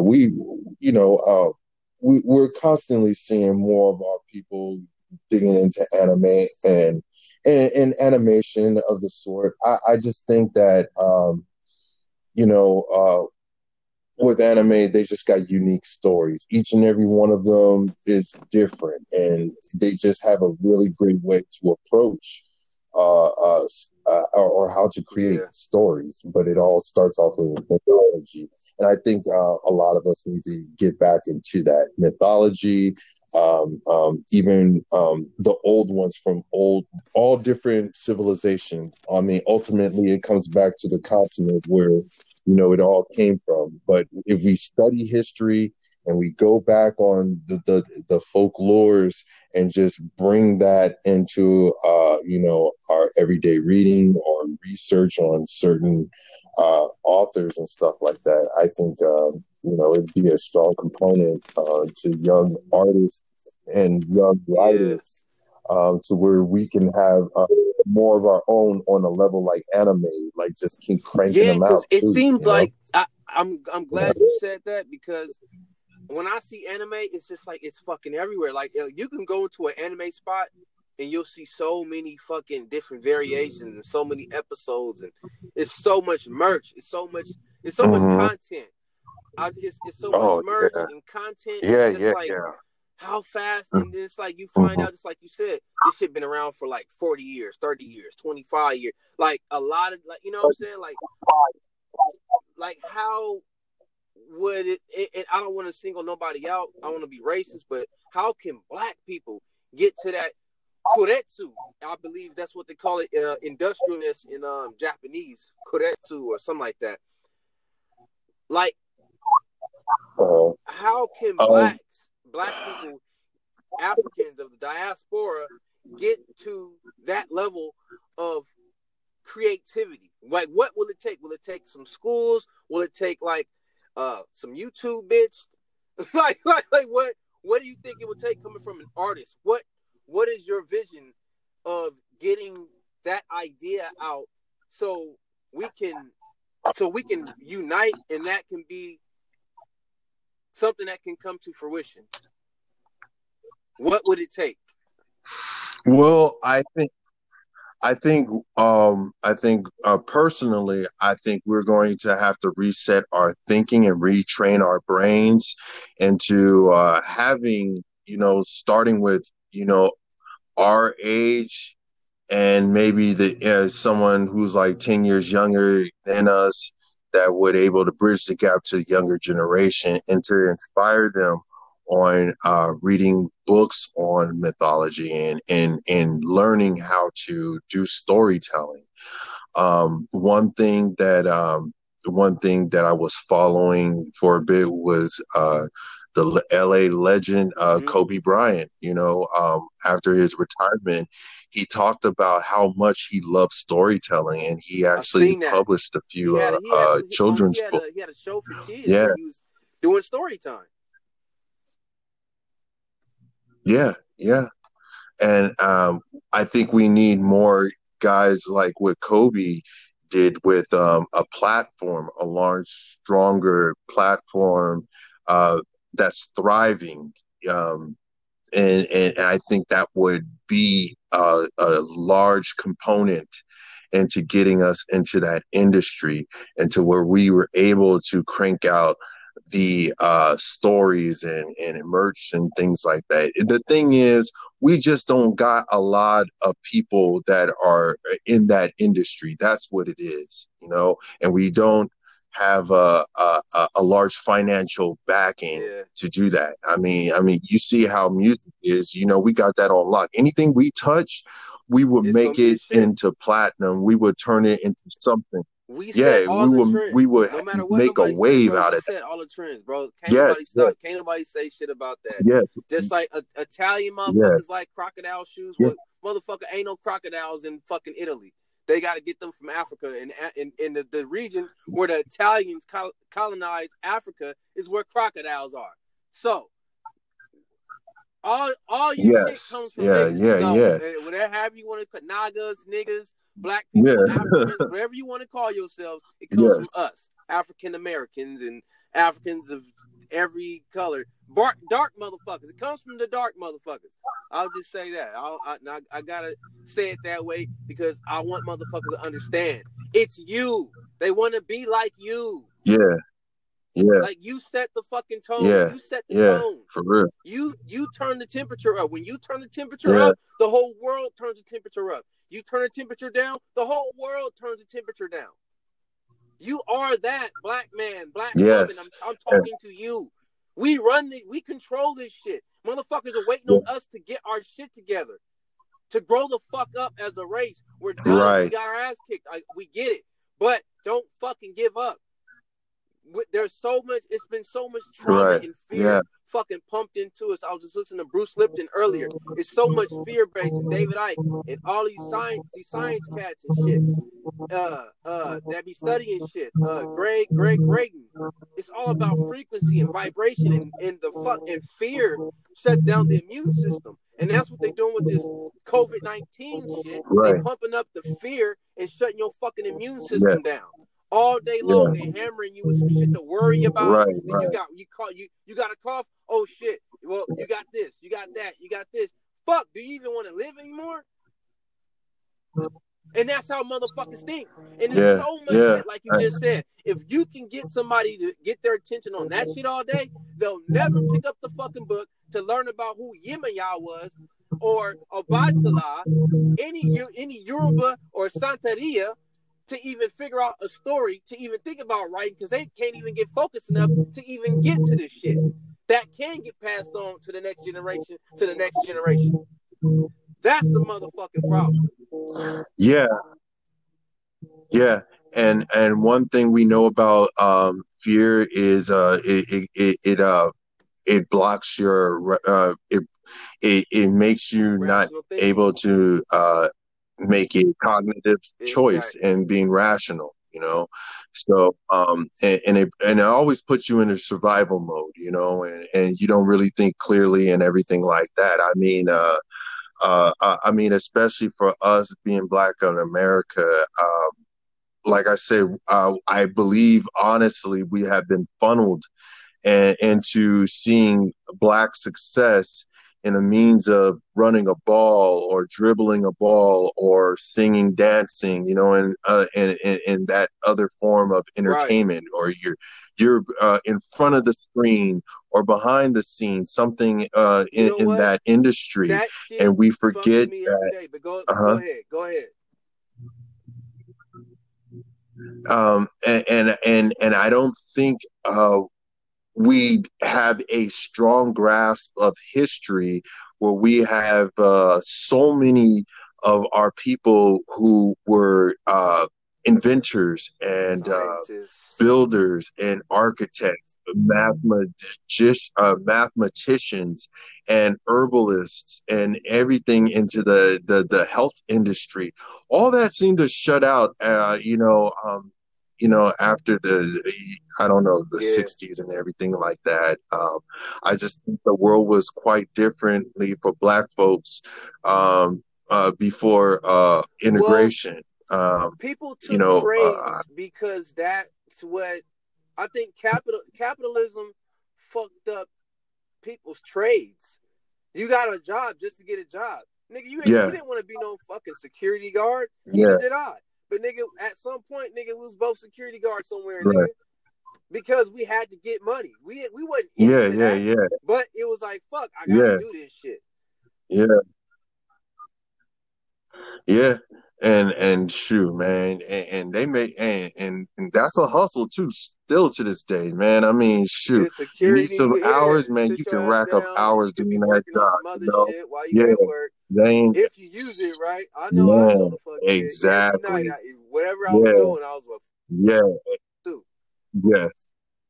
we're constantly seeing more of our people digging into anime and animation of the sort. I just think that you know with anime, they just got unique stories. Each and every one of them is different, and they just have a really great way to approach or how to create Yeah. stories. But it all starts off with mythology, and I think a lot of us need to get back into that mythology. Even the old ones from all different civilizations. I mean, ultimately, it comes back to the continent where it all came from. But if we study history and we go back on the folklores and just bring that into our everyday reading or research on certain authors and stuff like that, I think it'd be a strong component to young artists and young Yeah. writers to where we can have more of our own on a level like anime, like just keep cranking Yeah, them because out it too, seems you know? like I'm glad you said that because when I see anime, it's just like it's fucking everywhere. Like you can go into an anime spot and you'll see so many fucking different variations and so many episodes and it's so much merch. It's so much Mm-hmm. content. It's so much Oh merch yeah, and content and yeah, it's just yeah, like yeah. how fast and it's like you find Mm-hmm. out just like you said this shit been around for like 40 years 30 years 25 years like a lot of like you know what I'm saying like how would it I don't want to single nobody out. I want to be racist, but how can black people get to that kuretsu? I believe that's what they call it, industrialness in Japanese, kuretsu or something like that. Like, Uh, how can um, black people, Africans of the diaspora, get to that level of creativity? Like, what will it take? Will it take some schools? Will it take like some YouTube bitch? like what do you think it would take coming from an artist? What is your vision of getting that idea out so we can unite and that can be something that can come to fruition? What would it take? Well, I think personally, I think we're going to have to reset our thinking and retrain our brains into having, starting with, our age and maybe someone who's like 10 years younger than us that would able to bridge the gap to the younger generation and to inspire them on reading books on mythology and learning how to do storytelling. One thing that I was following for a bit was the LA legend Kobe Bryant. After his retirement, he talked about how much he loved storytelling, and he I've actually seen that. published a He few had he had children's books. he had a show for kids Yeah, where he was doing story time. yeah, yeah. And I think we need more guys like what Kobe did with a platform, a large, stronger platform uh, that's thriving. Um, and I think that would be a large component into getting us into that industry and to where we were able to crank out the stories and merch and things like that. The thing is, we just don't got a lot of people that are in that industry. That's what it is, and we don't have a large financial backing Yeah, to do that. I mean, you see how music is. We got that on lock. Anything we touch, we would it's make gonna be the it shit. into platinum. We would turn it into something. We set Yeah, all we the would we trends. would No matter what make a nobody say, wave bro, out we of that. set all the trends, bro. Can't Yes, nobody yes, stop. Can't nobody say shit about that. yes, Just like Italian motherfuckers yes, like crocodile shoes. yes, What motherfucker ain't no crocodiles in fucking Italy? They got to get them from Africa, and in the region where the Italians colonized Africa is where crocodiles are. So all your shit yes, comes from yeah, niggas. yeah, So yeah, whatever you want to put Nagas, niggas, black yeah, people, Africans, whatever you want to call yourselves, it comes from yes, us, African Americans and Africans of every color. Dark motherfuckers. It comes from the dark motherfuckers. I'll just say that. I gotta say it that way because I want motherfuckers to understand. It's you. They want to be like you. yeah, yeah, Like you set the fucking tone. yeah, You set the yeah, tone. for real. You turn the temperature up. When you turn the temperature Yeah, up, the whole world turns the temperature up. You turn the temperature down, the whole world turns the temperature down. You are that black man, black woman. yes, I'm yeah, talking to you. We control this shit. Motherfuckers are waiting yeah, on us to get our shit together. To grow the fuck up as a race. We're done. We right, got our ass kicked. We get it. But don't fucking give up. There's so much, it's been so much trauma right, and fear yeah, fucking pumped into us. I was just listening to Bruce Lipton earlier. It's so much fear based, and David Icke and all these science cats and shit that be studying shit. Greg Reagan. It's all about frequency and vibration, and the fuck and fear shuts down the immune system. And that's what they're doing with this COVID-19 shit. They right, pumping up the fear and shutting your fucking immune yeah, system down all day long. yeah, They hammering you with some shit to worry about. right, Then right, you got a cough. Oh shit. Well, you got this. You got that. You got this. Fuck. Do you even want to live anymore? And that's how motherfuckers think. And there's yeah, so much yeah, shit, like you just said. If you can get somebody to get their attention on that shit all day, they'll never pick up the fucking book to learn about who Yemaya was or Obatala, any Yoruba or Santeria to even figure out a story, to even think about writing, because they can't even get focused enough to even get to this shit. That can get passed on to the next generation, to the next generation. That's the motherfucking problem. yeah, yeah. And one thing we know about fear is it blocks your it makes you not Rational thinking. able to make a cognitive choice Exactly. and being rational. So and it always puts you in a survival mode, and you don't really think clearly and everything like that. I mean I mean, especially for us being Black in America, like I said, I believe honestly we have been funneled into seeing Black success in a means of running a ball or dribbling a ball or singing, dancing, and that other form of Right. entertainment, or you're in front of the screen or behind the scenes, something You know in what? that industry, That shit and we fuck with forget me every that. day. But go Uh-huh. go ahead. Go ahead. And I don't think we have a strong grasp of history where we have so many of our people who were inventors and Scientists. builders and architects, mathematicians and herbalists and everything into the health industry. All that seemed to shut out, after I don't know, the Yeah. 60s and everything like that. I just think the world was quite differently for Black folks before Well, integration. Um, people you took know, trades because that's what I think capitalism fucked up people's trades. You got a job just to get a job. Nigga, you yeah, didn't want to be no fucking security guard. Neither yeah, did I. But nigga, at some point, nigga, we was both security guards somewhere, nigga. right. Because we had to get money. We wasn't Yeah, into yeah, that. yeah, But it was like, fuck, I gotta yeah, do this shit. yeah, yeah. And shoot, man, and they make and that's a hustle too, still to this day, man. I mean, shoot, The you need security, some yeah, hours, man. sit You your can ass rack up down. You hours could be doing that working on job, some other you know? shit while you Yeah, at work. they ain't, If you use it right. I know I man, told the fuck yeah, every night, exactly. whatever I was doing, I Yes, was with yeah, too. yes.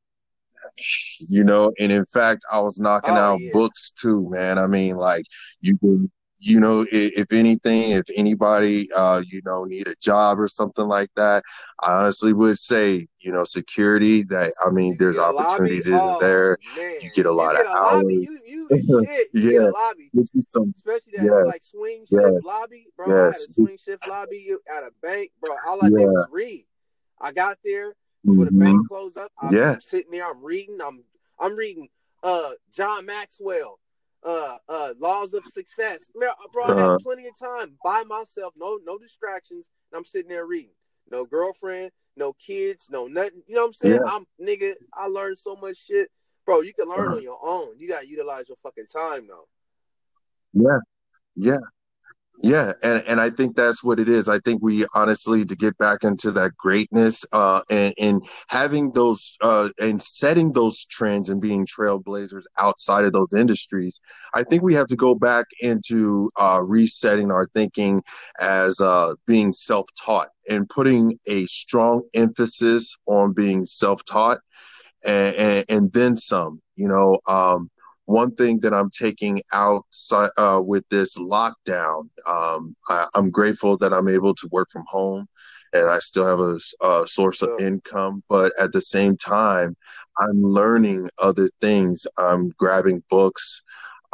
And in fact, I was knocking Oh out yeah. books too, man. I mean, like, you can, if anything, if anybody, need a job or something like that, I honestly would say, security. That, I mean, You can there's get a lobby. opportunities isn't Oh there. man, You get a if you lot of get a lobby, hours. you the shit. You get a Yeah, lobby, this is some. especially that's like Yes, swing shift yes, lobby, bro. I had a yes, swing shift lobby at a bank, bro. All I did yeah, was read. I got there before the hmm, bank closed up. I'm yeah, sitting there. I'm reading. I'm reading. John Maxwell. Laws of Success. Bro, I had uh, plenty of time by myself. No distractions. And I'm sitting there reading. No girlfriend. No kids. No nothing. You know what I'm saying? yeah, Nigga. I learned so much shit, bro. You can learn uh, on your own. You gotta utilize your fucking time though. yeah, yeah. Yeah, and I think that's what it is. I think we honestly to get back into that greatness, and having those and setting those trends and being trailblazers outside of those industries. I think we have to go back into resetting our thinking as being self-taught and putting a strong emphasis on being self-taught and then some. One thing that I'm taking out with this lockdown, I'm grateful that I'm able to work from home and I still have a That's source what's of up. income. But at the same time, I'm learning other things. I'm grabbing books.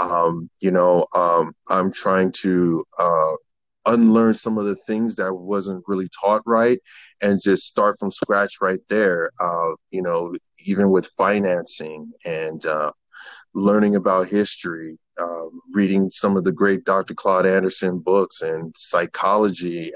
I'm trying to unlearn some of the things that wasn't really taught right and just start from scratch right there. Even with financing and learning about history, reading some of the great Dr. Claude Anderson books and psychology,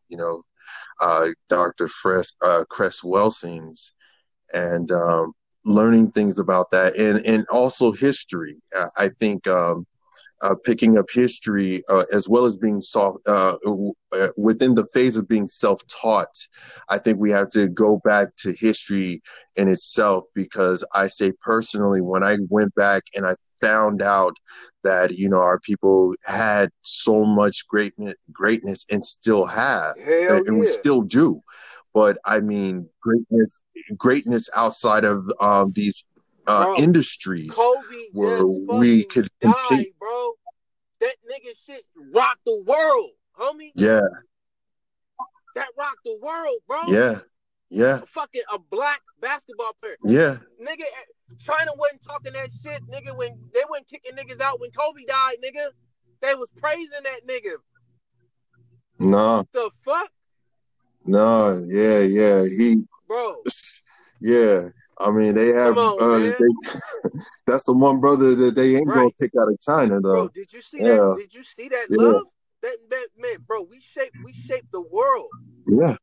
Dr. Cress Welsing's, and learning things about that, and also history. I think picking up history as well as being within the phase of being self-taught. I think we have to go back to history in itself, because I say personally, when I went back and I found out that our people had so much greatness and still have, Hell and we yeah, still do. But I mean, greatness outside of these bro. industries Kobe where just we fucking could compete. died, bro. That nigga shit rocked the world, homie. Yeah, That rocked the world, bro. yeah, yeah, A black basketball player. yeah, Nigga, China wasn't talking that shit, nigga, when they wasn't kicking niggas out when Kobe died, nigga. They was praising that nigga. No. The fuck? No, yeah. Bro. Yeah. I mean, they have. Come on, man. That's the one brother that they ain't gonna Right. kick out of China, though. Bro, did you see that? Did you see that love? That man, bro, we shape the world. Yeah.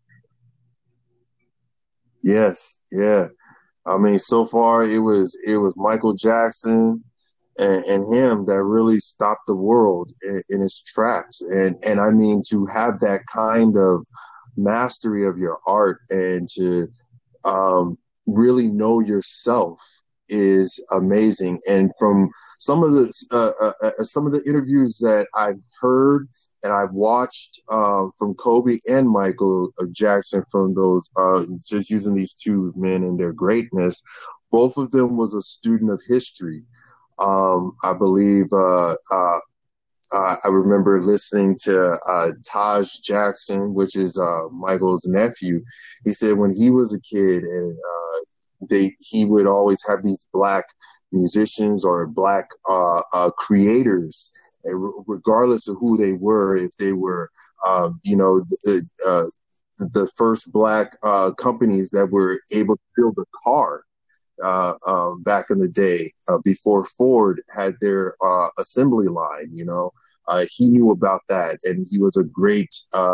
Yes. Yeah. I mean, so far it was Michael Jackson and him that really stopped the world in its tracks. And I mean, to have that kind of mastery of your art and to really know yourself is amazing. And from some of the interviews that I've heard and I've watched from Kobe and Michael Jackson, from those just using these two men and their greatness, both of them was a student of history. I believe I remember listening to Taj Jackson, which is Michael's nephew. He said when he was a kid, and he would always have these black musicians or black creators, regardless of who they were. If they were, the first black companies that were able to build a car. Back in the day, before Ford had their assembly line, he knew about that, and he was a great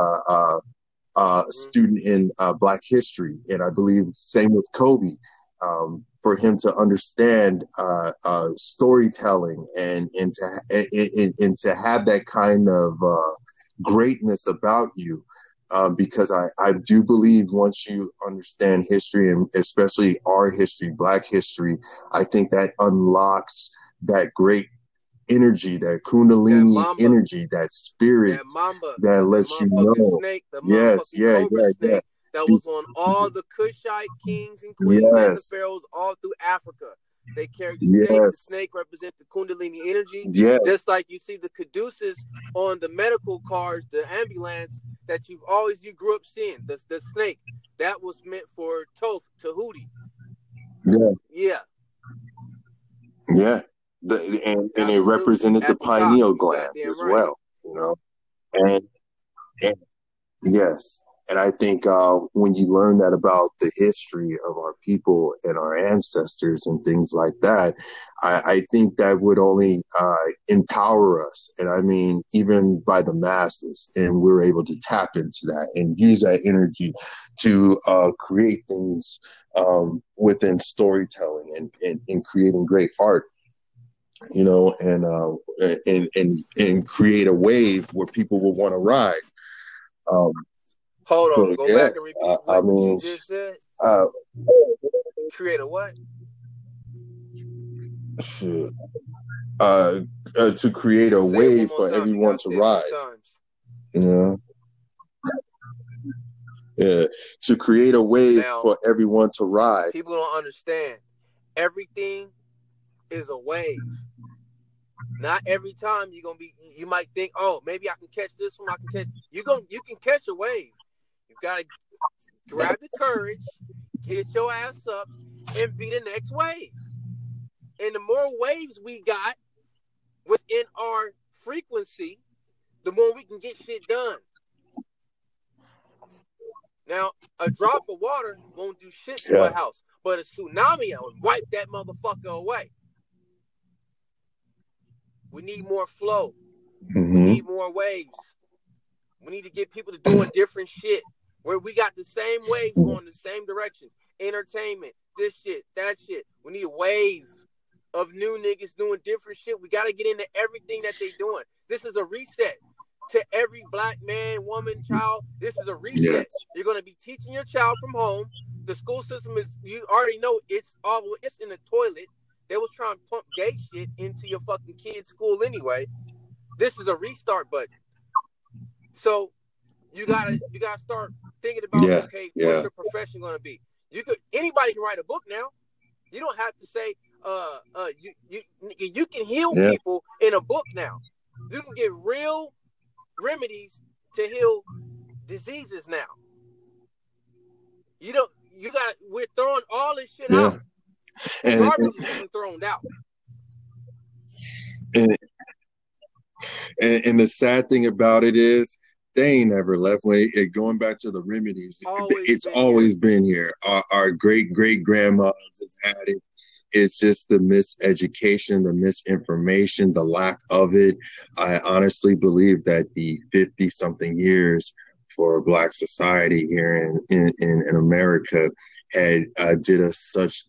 student in Black history. And I believe same with Kobe. For him to understand storytelling and to have that kind of greatness about you. Because I do believe once you understand history, and especially our history, Black history, I think that unlocks that great energy, that Kundalini energy, that spirit that lets you know. Snake, yes, snake that was on all the Kushite kings and queens and the pharaohs all through Africa. They carried the snake. The snake represents the Kundalini energy. Just like you see the caduceus on the medical cards, the ambulance that you grew up seeing. The snake. That was meant for Thoth, Tahuti. Yeah. And it represented the pineal gland as well, And yes. And I think when you learn that about the history of our people and our ancestors and things like that, I think that would only empower us. And I mean, even by the masses, and we're able to tap into that and use that energy to create things within storytelling and creating great art. And create a wave where people will want to ride. Hold on, go back and repeat what you just said. Create a what? To create a wave for everyone to ride. Yeah, to create a wave for everyone to ride. People don't understand. Everything is a wave. Not every time you might think, oh, maybe I can catch this one. You can catch a wave. You gotta grab the courage, get your ass up, and be the next wave. And the more waves we got within our frequency, the more we can get shit done. Now, a drop of water won't do shit to a house, but a tsunami will wipe that motherfucker away. We need more flow. Mm-hmm. We need more waves. We need to get people to doing different shit. Where we got the same waves going the same direction. Entertainment, this shit, that shit. We need a wave of new niggas doing different shit. We got to get into everything that they doing. This is a reset to every black man, woman, child. This is a reset. Yes. You're going to be teaching your child from home. The school system is, you already know it's in the toilet. They was trying to pump gay shit into your fucking kid's school anyway. This is a restart button. So you gotta start thinking about what's your profession gonna be. Anybody can write a book now. You don't have to say you can heal people in a book now. You can get real remedies to heal diseases now. We're throwing all this shit out. Garbage is getting thrown out. And the sad thing about it is they ain't never left. Going back to the remedies, it's always been here. Our great great grandmothers have had it. It's just the miseducation, the misinformation, the lack of it. I honestly believe that the 50 something years for Black society here in America had did us such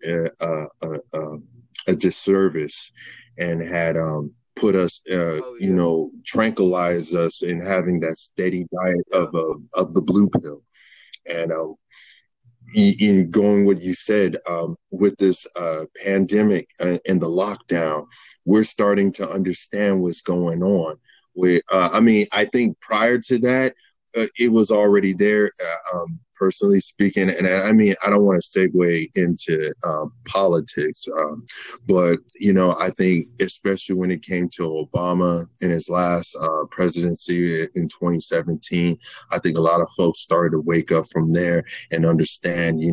a disservice, and had put us, tranquilize us in having that steady diet of the blue pill. And in going what you said, with this pandemic and the lockdown, we're starting to understand what's going on. I think prior to that, it was already there, personally speaking. And I don't want to segue into politics, but, I think especially when it came to Obama in his last presidency in 2017, I think a lot of folks started to wake up from there and understand,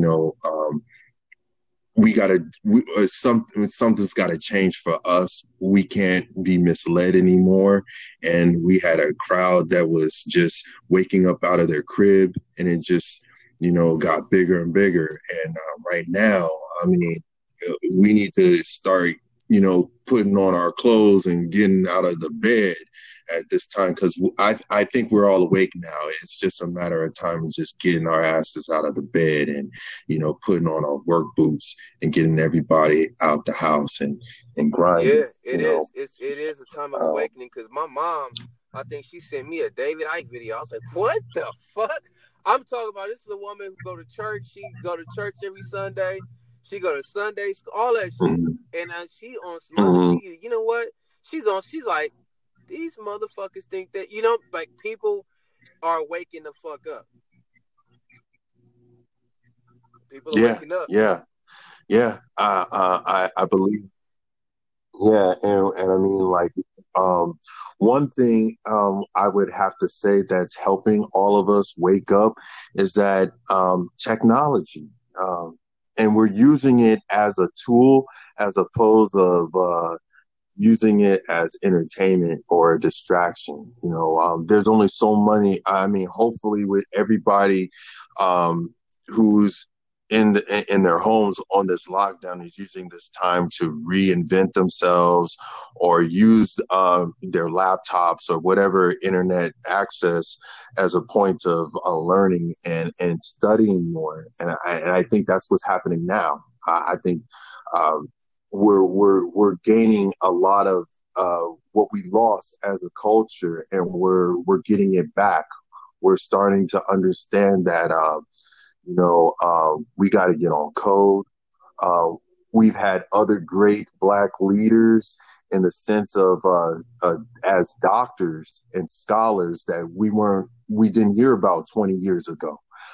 something's got to change for us. We can't be misled anymore. And we had a crowd that was just waking up out of their crib, and it just, got bigger and bigger. And right now, we need to start, putting on our clothes and getting out of the bed at this time, because I think we're all awake now. It's just a matter of time of just getting our asses out of the bed and, putting on our work boots and getting everybody out the house and grinding. Yeah, it is a time of awakening, because my mom, I think she sent me a David Icke video. I was like, what the fuck? I'm talking about, this is a woman who go to church. She go to church every Sunday. She go to Sunday school, all that shit. And she on some, you know what? She's like, these motherfuckers think that, like, people are waking the fuck up. People are waking up. Yeah. I believe. Yeah. And I mean, like, one thing I would have to say that's helping all of us wake up is that technology. And we're using it as a tool as opposed of using it as entertainment or a distraction. There's only so many. Hopefully, with everybody who's in their homes on this lockdown is using this time to reinvent themselves or use their laptops or whatever internet access as a point of learning and studying more. And I think that's what's happening now. I think we're gaining a lot of what we lost as a culture, and we're getting it back. We're starting to understand that we got to get on code. We've had other great Black leaders in the sense of as doctors and scholars that we didn't hear about 20 years ago.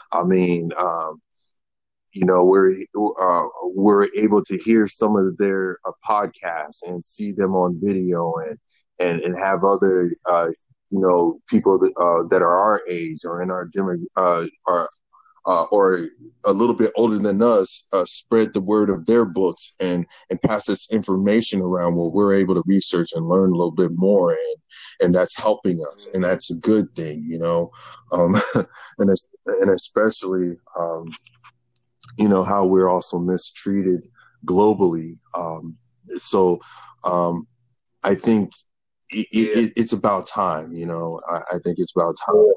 We're able to hear some of their podcasts and see them on video and have other people that are our age or in our or a little bit older than us spread the word of their books and pass this information around where we're able to research and learn a little bit more, and that's helping us, and that's a good thing, and especially how we're also mistreated globally. So I think it's about time. I think it's about time,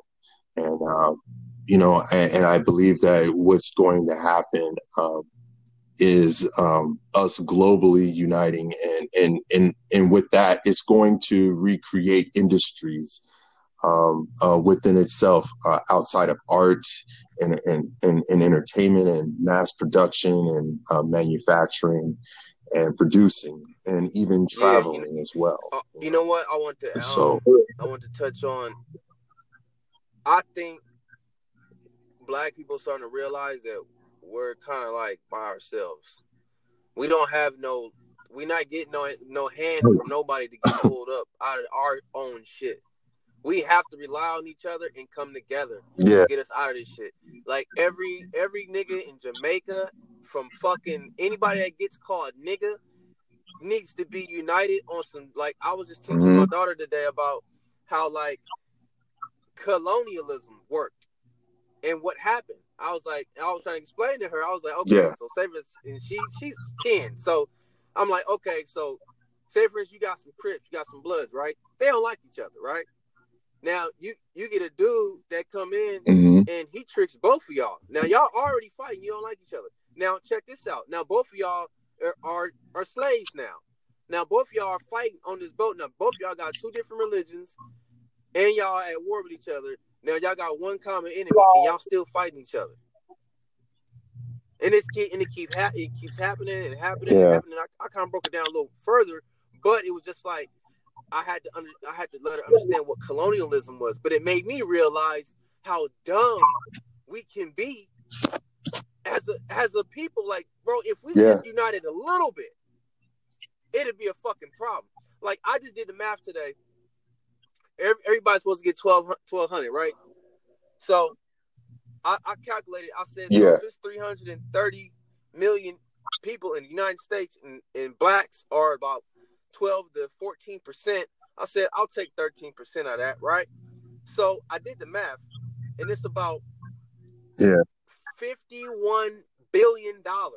and I believe that what's going to happen is us globally uniting, and with that, it's going to recreate industries within itself, outside of art and entertainment and mass production and manufacturing and producing and even traveling as well. You know what I want to touch on? I think Black people starting to realize that we're kind of like by ourselves. We don't have we're not getting no hand from nobody to get pulled up out of our own shit. We have to rely on each other and come together to get us out of this shit. Like every nigga in Jamaica, from fucking anybody that gets called nigga, needs to be united on some. Like I was just teaching my daughter today about how like colonialism worked and what happened. I was trying to explain to her. I was like, okay, Yeah. so say for and she's 10, so I'm like, okay, so say for instance, you got some Crips, you got some Bloods, right? They don't like each other, right? Now you get a dude that come in Mm-hmm. and he tricks both of y'all. Now y'all already fighting, you don't like each other. Now check this out. Now both of y'all are slaves now. Now both of y'all are fighting on this boat. Now both of y'all got two different religions and y'all at war with each other. Now y'all got one common enemy and y'all still fighting each other. And it keeps happening and happening and Yeah. happening. I kind of broke it down a little further, but it was just like I had to let her understand what colonialism was. But it made me realize how dumb we can be as a people. Like, bro, if we Yeah. just united a little bit, it'd be a fucking problem. Like, I just did the math today. Everybody's supposed to get 1,200, right? So I calculated. I said, so Yeah. if it's 330 million people in the United States, and blacks are about 12 to 14%, I said I'll take 13% of that, right? So I did the math, and it's about $51 billion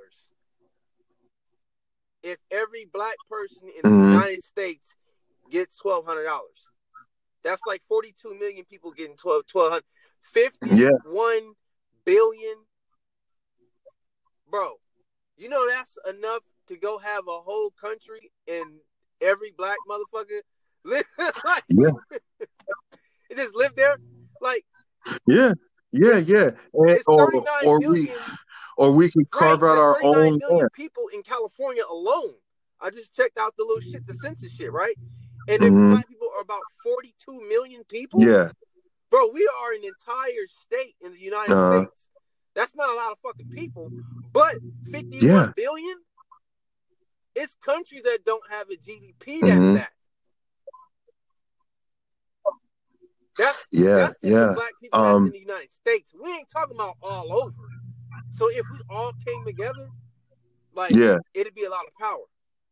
if every black person in the United States gets $1,200. That's like 42 million people getting 1,200. 51 billion, bro. You know that's enough to go have a whole country and every black motherfucker live like it just live there, like Yeah. And, it's 39 million. Or we could carve out our 39 own million land. people in California alone. I just checked out the little shit, the census shit, right? And if black people are about 42 million people, Yeah. bro, we are an entire state in the United States. That's not a lot of fucking people, but 51 billion? It's countries that don't have a GDP that's that. That's just the black people that's in the United States. We ain't talking about all over. So if we all came together, like, it'd be a lot of power.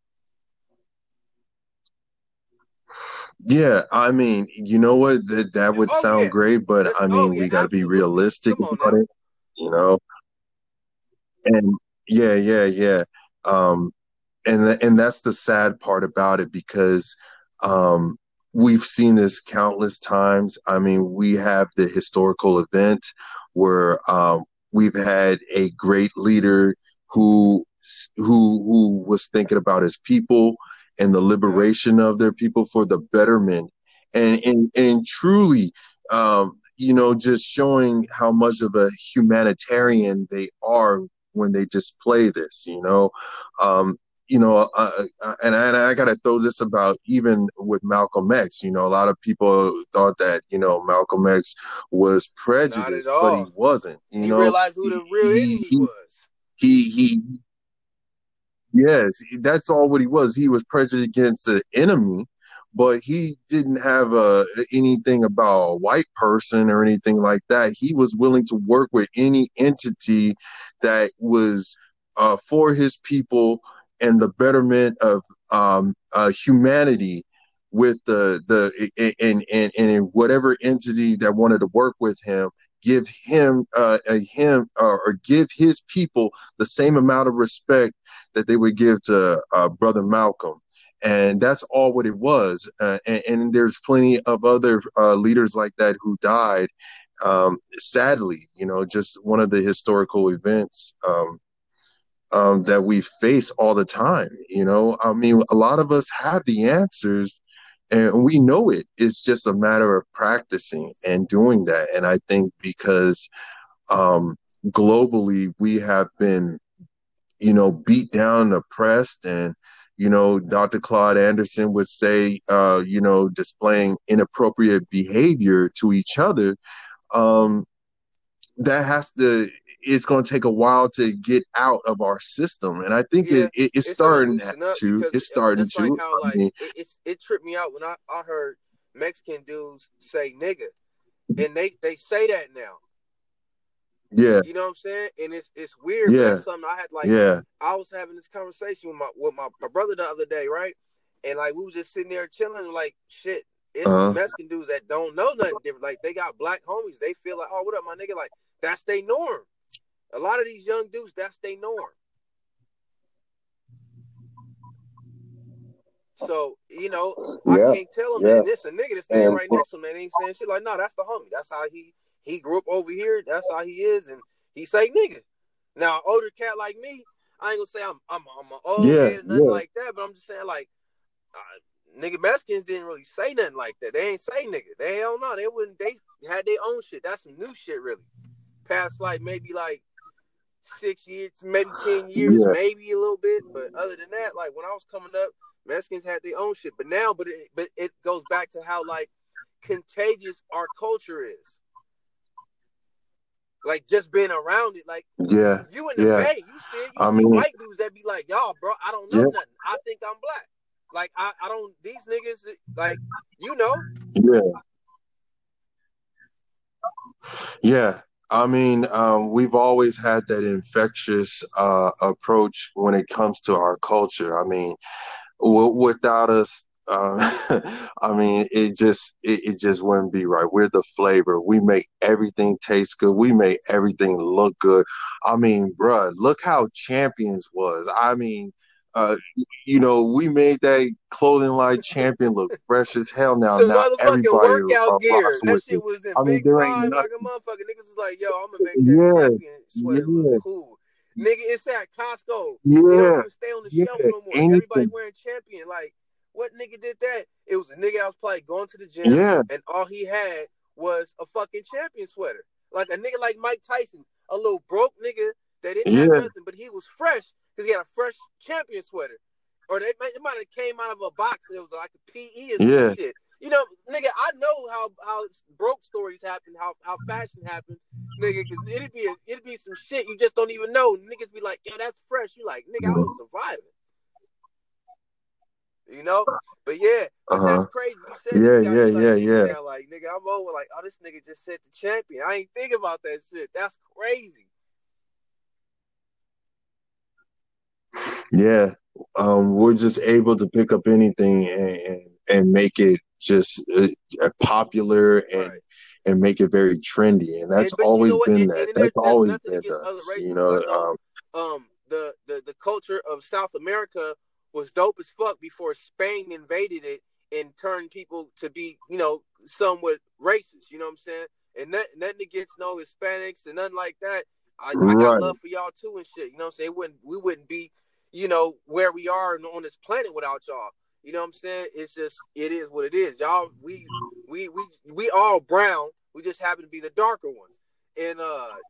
Yeah, I mean, you know what? That would sound great, but I mean, we got to be realistic about it, you know? And yeah. And that's the sad part about it, because we've seen this countless times. I mean, we have the historical event where we've had a great leader who was thinking about his people and the liberation of their people for the betterment, and truly, just showing how much of a humanitarian they are when they display this, and I got to throw this about even with Malcolm X. A lot of people thought that, Malcolm X was prejudiced, but he wasn't. He realized who the real enemy was. Yes, that's all what he was. He was prejudiced against the enemy, but he didn't have anything about a white person or anything like that. He was willing to work with any entity that was for his people and the betterment of humanity, with and in whatever entity that wanted to work with him, give him or give his people the same amount of respect that they would give to Brother Malcolm. And that's all what it was. And there's plenty of other leaders like that who died. Sadly, just one of the historical events that we face all the time. I mean, a lot of us have the answers and we know it. It's just a matter of practicing and doing that. And I think because globally we have been beat down and oppressed, and Dr. Claude Anderson would say displaying inappropriate behavior to each other, it's going to take a while to get out of our system, and I think it's starting to. It's starting that's to. Like how, like, it tripped me out when I heard Mexican dudes say nigga, and they say that now. Yeah. You know what I'm saying? And it's weird. Yeah. But that's something I had I was having this conversation with my brother the other day, right? And like we was just sitting there chilling, like shit. it's some Uh-huh. Mexican dudes that don't know nothing different. Like they got black homies, they feel like, oh, what up, my nigga? Like that's their norm. A lot of these young dudes, that's their norm. So, I Yeah, can't tell him that. yeah, And this a nigga that's standing and right next to him that ain't saying shit. Like, no, that's the homie. That's how he grew up over here. That's how he is, and he say nigga. Now, older cat like me, I ain't gonna say I'm an old yeah, head or nothing yeah, like that, but I'm just saying like, nigga Mexicans didn't really say nothing like that. They ain't say nigga. They hell no. They wouldn't. They had their own shit. That's some new shit, really. Past like maybe like 6 years, maybe 10 years, yeah, maybe a little bit. But other than that, like when I was coming up, Mexicans had their own shit. But now, but it goes back to how like contagious our culture is. Like just being around it, like yeah, you in the yeah. Bay, you I see mean, white dudes that be like, y'all, bro, I don't know yeah, nothing. I think I'm black. Like I don't. These niggas, like you know, yeah, yeah. I mean, we've always had that infectious approach when it comes to our culture. I mean, without us, I mean, it just wouldn't be right. We're the flavor. We make everything taste good. We make everything look good. I mean, bruh, look how Champions was. I mean, uh, we made that clothing line Champion look fresh as hell. Now, some now motherfucking everybody workout gear. rocks That with shit it. was in I mean, big there ain't five like a nothing. motherfucker. Niggas was like, yo, I'm gonna make that Yes, champion sweater look yeah, cool. Nigga, it's at Costco. It don't yeah, even stay on the yeah. shelf no more. Everybody Anything. wearing champion. Like, what nigga did that? It was a nigga that was probably going to the gym Yeah, and all he had was a fucking champion sweater. Like a nigga like Mike Tyson, a little broke nigga that didn't have yeah, nothing, but he was fresh because he had a fresh champion sweater. Or it might have came out of a box. It was like a PE or some yeah, shit. Nigga, I know how broke stories happen, how fashion happen, nigga, because it'd be some shit you just don't even know. Niggas be like, yo, that's fresh. You like, nigga, I was surviving, you know. But yeah, but that's uh-huh. crazy. You said that Yeah, you got yeah, you like yeah, niggas yeah. now, like nigga, I'm over like, oh, this nigga just said the champion. I ain't think about that shit. That's crazy. Yeah, we're just able to pick up anything and make it just popular Right. and make it very trendy, and that's But you know always what? been And, that. and That's there's always nothing been against other us, races because I know um, the culture of South America was dope as fuck before Spain invaded it and turned people to be somewhat racist. You know what I'm saying? And nothing against no Hispanics and nothing like that. I got right. love for y'all too and shit. You know what I'm saying? We wouldn't be where we are on this planet without y'all. You know what I'm saying? It's just it is what it is. Y'all we all brown. We just happen to be the darker ones. And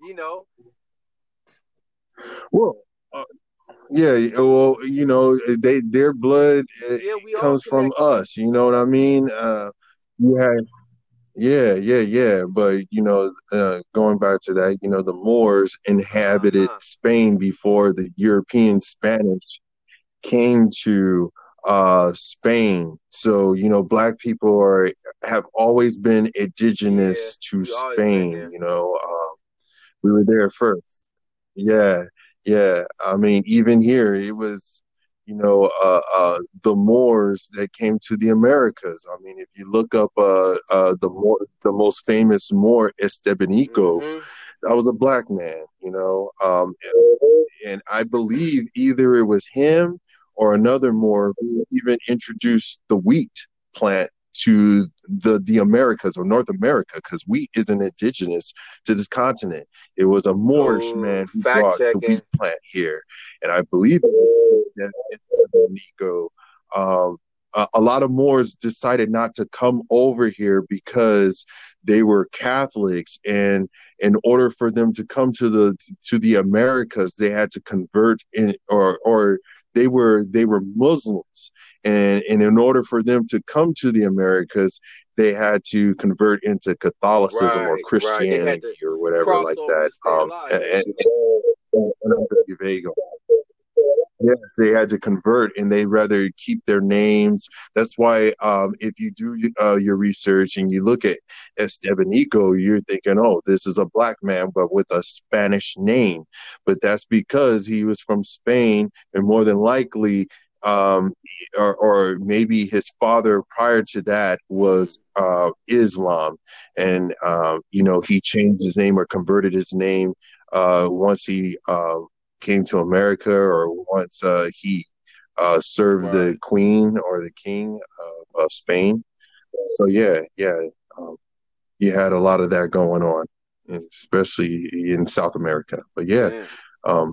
Well, uh, yeah, well, their blood yeah, we all comes from connected. us. You know what I mean? You had Yeah, yeah, yeah. But going back to that, the Moors inhabited Uh-huh. Spain before the European Spanish came to Spain. So, black people have always been Yeah, indigenous to we always been Spain, there. we were there first. Yeah, yeah. I mean, even here, it was, the Moors that came to the Americas. I mean, if you look up the most famous Moor, Estebanico, Mm-hmm. that was a black man, and I believe either it was him or another Moor who even introduced the wheat plant to the Americas or North America, because wheat isn't indigenous to this continent. It was a Moorish Oh, man who fact brought the checking. wheat plant here, and I believe it was Nico. A lot of Moors decided not to come over here because they were Catholics, and in order for them to come to the Americas, they had to convert in or they were Muslims, and in order for them to come to the Americas, they had to convert into Catholicism or Right. They had Christianity to or whatever cross like over that. to stay alive, basically. Yes, they had to convert, and they rather keep their names. That's why, if you do your research and you look at Estebanico, you're thinking, "Oh, this is a black man, but with a Spanish name." But that's because he was from Spain, and more than likely, um, or maybe his father prior to that was Islam, and he changed his name or converted his name once he came to America, or once he served the Right. queen or the king of Spain. So yeah, um, you had a lot of that going on, especially in South America. But yeah, Damn. um,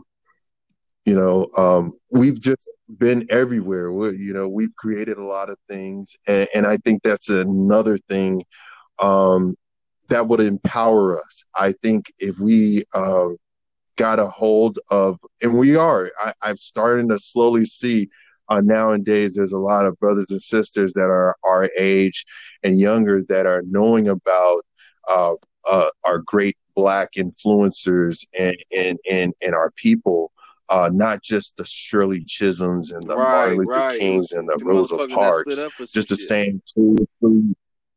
we've just been everywhere. We've created a lot of things, and I think that's another thing um, that would empower us. I think if we got a hold of, and I'm starting to slowly see nowadays there's a lot of brothers and sisters that are our age and younger that are knowing about uh, our great Black influencers and our people. Not just the Shirley Chisholms and the Martin Right, Luther right. It Kings was and the the Rosa motherfuckers that split Parks, up for some just the shit. same two, three,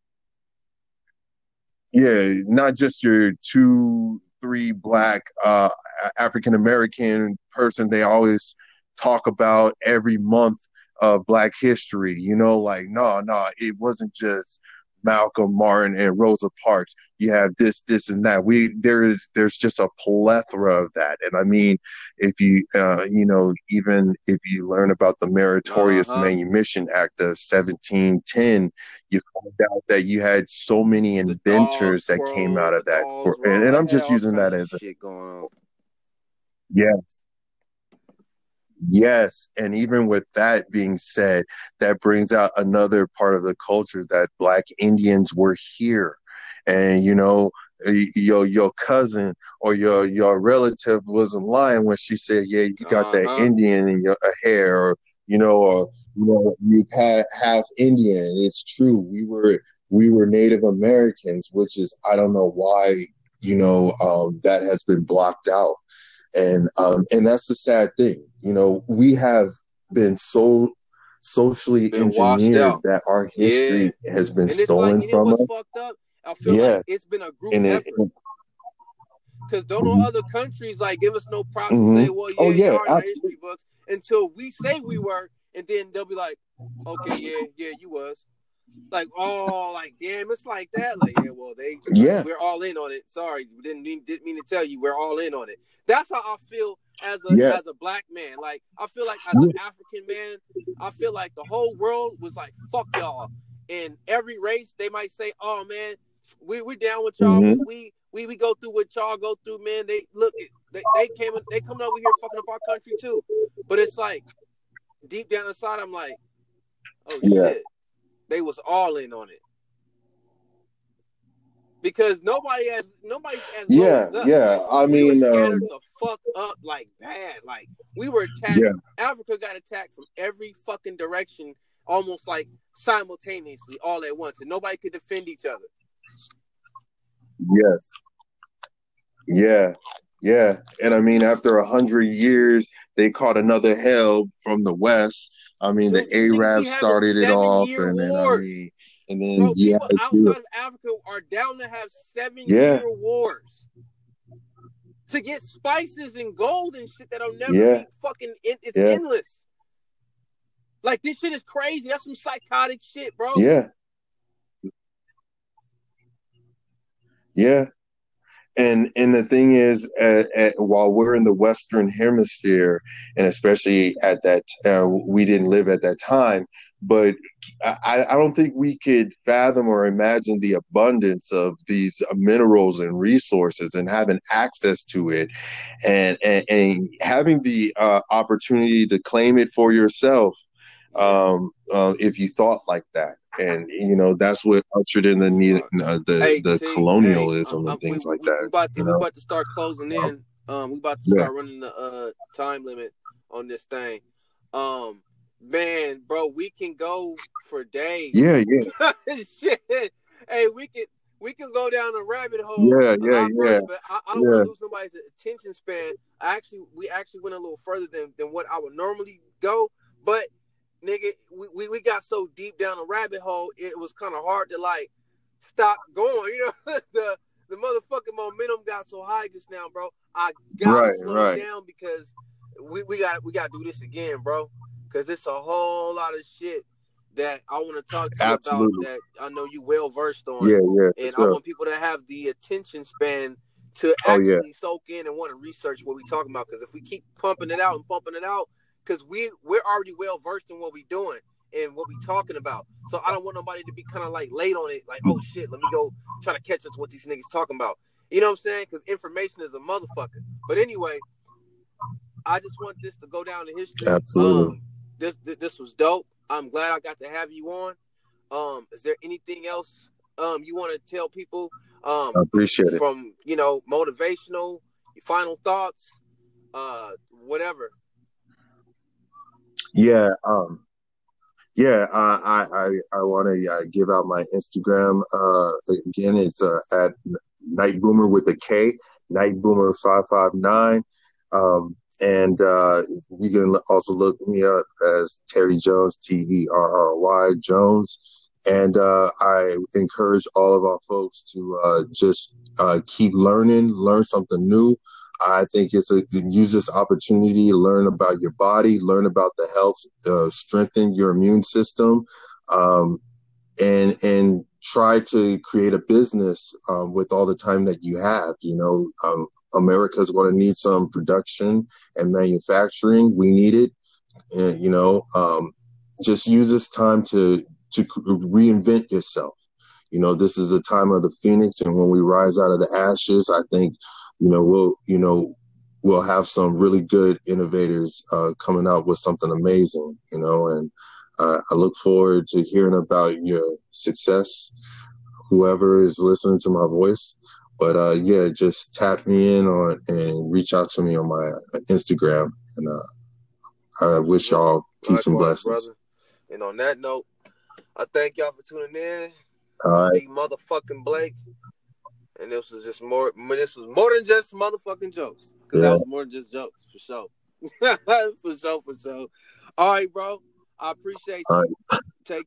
yeah, not just your two, three Black African American person they always talk about every month of Black history. Like no, it wasn't just Malcolm, Martin, and Rosa Parks. You have this, and that. There's just a plethora of that. And I mean, if you even if you learn about the Meritorious Uh-huh. Manumission Act of 1710, you find out that you had so many The dog inventors that came scroll, out the of that. dog's roll. And They I'm had just all using that kind of as a, shit going on. yeah. Yes, and even with that being said, that brings out another part of the culture that Black Indians were here, and your cousin or your relative wasn't lying when she said, "Yeah, you got that Uh-huh. Indian in your hair," or you had half Indian. It's true. We were Native Americans, which is I don't know why that has been blocked out, and that's the sad thing. We have been so It's socially been washed engineered out. that our Yeah. history has been And it's like, stolen you know from what's us. fucked up? I feel like Yeah, it's been a group and effort. Because don't no mhm, other countries like give us no props to say, mhm. well, Oh yeah, yeah, y'all in our absolutely. history books until we say we were, and then they'll be like, okay, yeah, you was. Like, oh, like damn, it's like that. Like, yeah, well, Yeah, we're all in on it. Sorry, didn't mean to tell you, we're all in on it. That's how I feel yeah, as a Black man. Like, I feel like as an yeah. African man, I feel like the whole world was like, fuck y'all. And every race, they might say, oh man, we down with y'all. Hmm. We go through what y'all go through, man. They coming over here fucking up our country too. But it's like deep down inside, I'm like, oh Yeah, shit, they was all in on it because nobody's as low yeah, as us. yeah. Like I we were mean, scattered the fuck up like bad. Like we were attacked. yeah, Africa got attacked from every fucking direction, almost like simultaneously, all at once, and nobody could defend each other. yes, yeah, yeah. And I mean, after 100 years, they caught another hell from the West. I mean, the Dude, these niggas be Arabs having started it off, 7-year and then wars. and then Bro, yeah, people outside of Africa are down to have 7 yeah, year wars to get spices and gold and shit that'll never yeah, be fucking. It's yeah, endless. Like this shit is crazy. That's some psychotic shit, bro. yeah, yeah. And the thing is, while we're in the Western Hemisphere, and especially at that, we didn't live at that time, but I don't think we could fathom or imagine the abundance of these minerals and resources and having access to it, and having the opportunity to claim it for yourself, Yeah. if you thought like that. And that's what ushered in the need, Fuck. the Hey the T. Hey, colonialism and things like that. we about to start closing Um, in. We about to yeah, start running the time limit on this thing. Um, man, bro, we can go for days. yeah, yeah, Shit. Hey, we can go down a rabbit hole yeah, a yeah, lot yeah, further, but I don't want yeah, to lose nobody's attention span. We actually went a little further than what I would normally go, but nigga, we got so deep down a rabbit hole, it was kind of hard to like stop going. The motherfucking momentum got so high just now, bro. I gotta right, slow it right. down because we got to do this again, bro. because it's a whole lot of shit that I want to talk to you Absolutely. about that I know you well versed on. Yeah, and sure. I want people to have the attention span to actually soak in and want to research what we're talking about. Because if we keep pumping it out, because we're already well versed in what we're doing and what we're talking about. So I don't want nobody to be kind of like late on it, like, oh shit, let me go try to catch up to what these niggas talking about. You know what I'm saying? Because information is a motherfucker. But anyway, I just want this to go down in history. Absolutely. This was dope. I'm glad I got to have you on. Is there anything else you want to tell people? I appreciate it. From, you know, motivational, final thoughts, whatever. Yeah. I want to give out my Instagram. Again, it's at Night Boomer with a K, Night Boomer 559. And you can also look me up as Terry Jones, Terry Jones. And I encourage all of our folks to just keep learning, learn something new. I think use this opportunity to learn about your body, learn about the health, strengthen your immune system, and try to create a business with all the time that you have. You know, America's going to need some production and manufacturing. We need it. And, you know, just use this time to reinvent yourself. You know, this is the time of the phoenix, and when we rise out of the ashes, I think, we'll have some really good innovators coming out with something amazing. You know, and I look forward to hearing about your success, whoever is listening to my voice. But just tap me in on and reach out to me on my Instagram. And I wish y'all peace and blessings. Brother. And on that note, I thank y'all for tuning in. All right. Motherfucking Blake. And this was more than just motherfucking jokes. Because that was more than just jokes, for sure. For sure. All right, bro. I appreciate you. All right.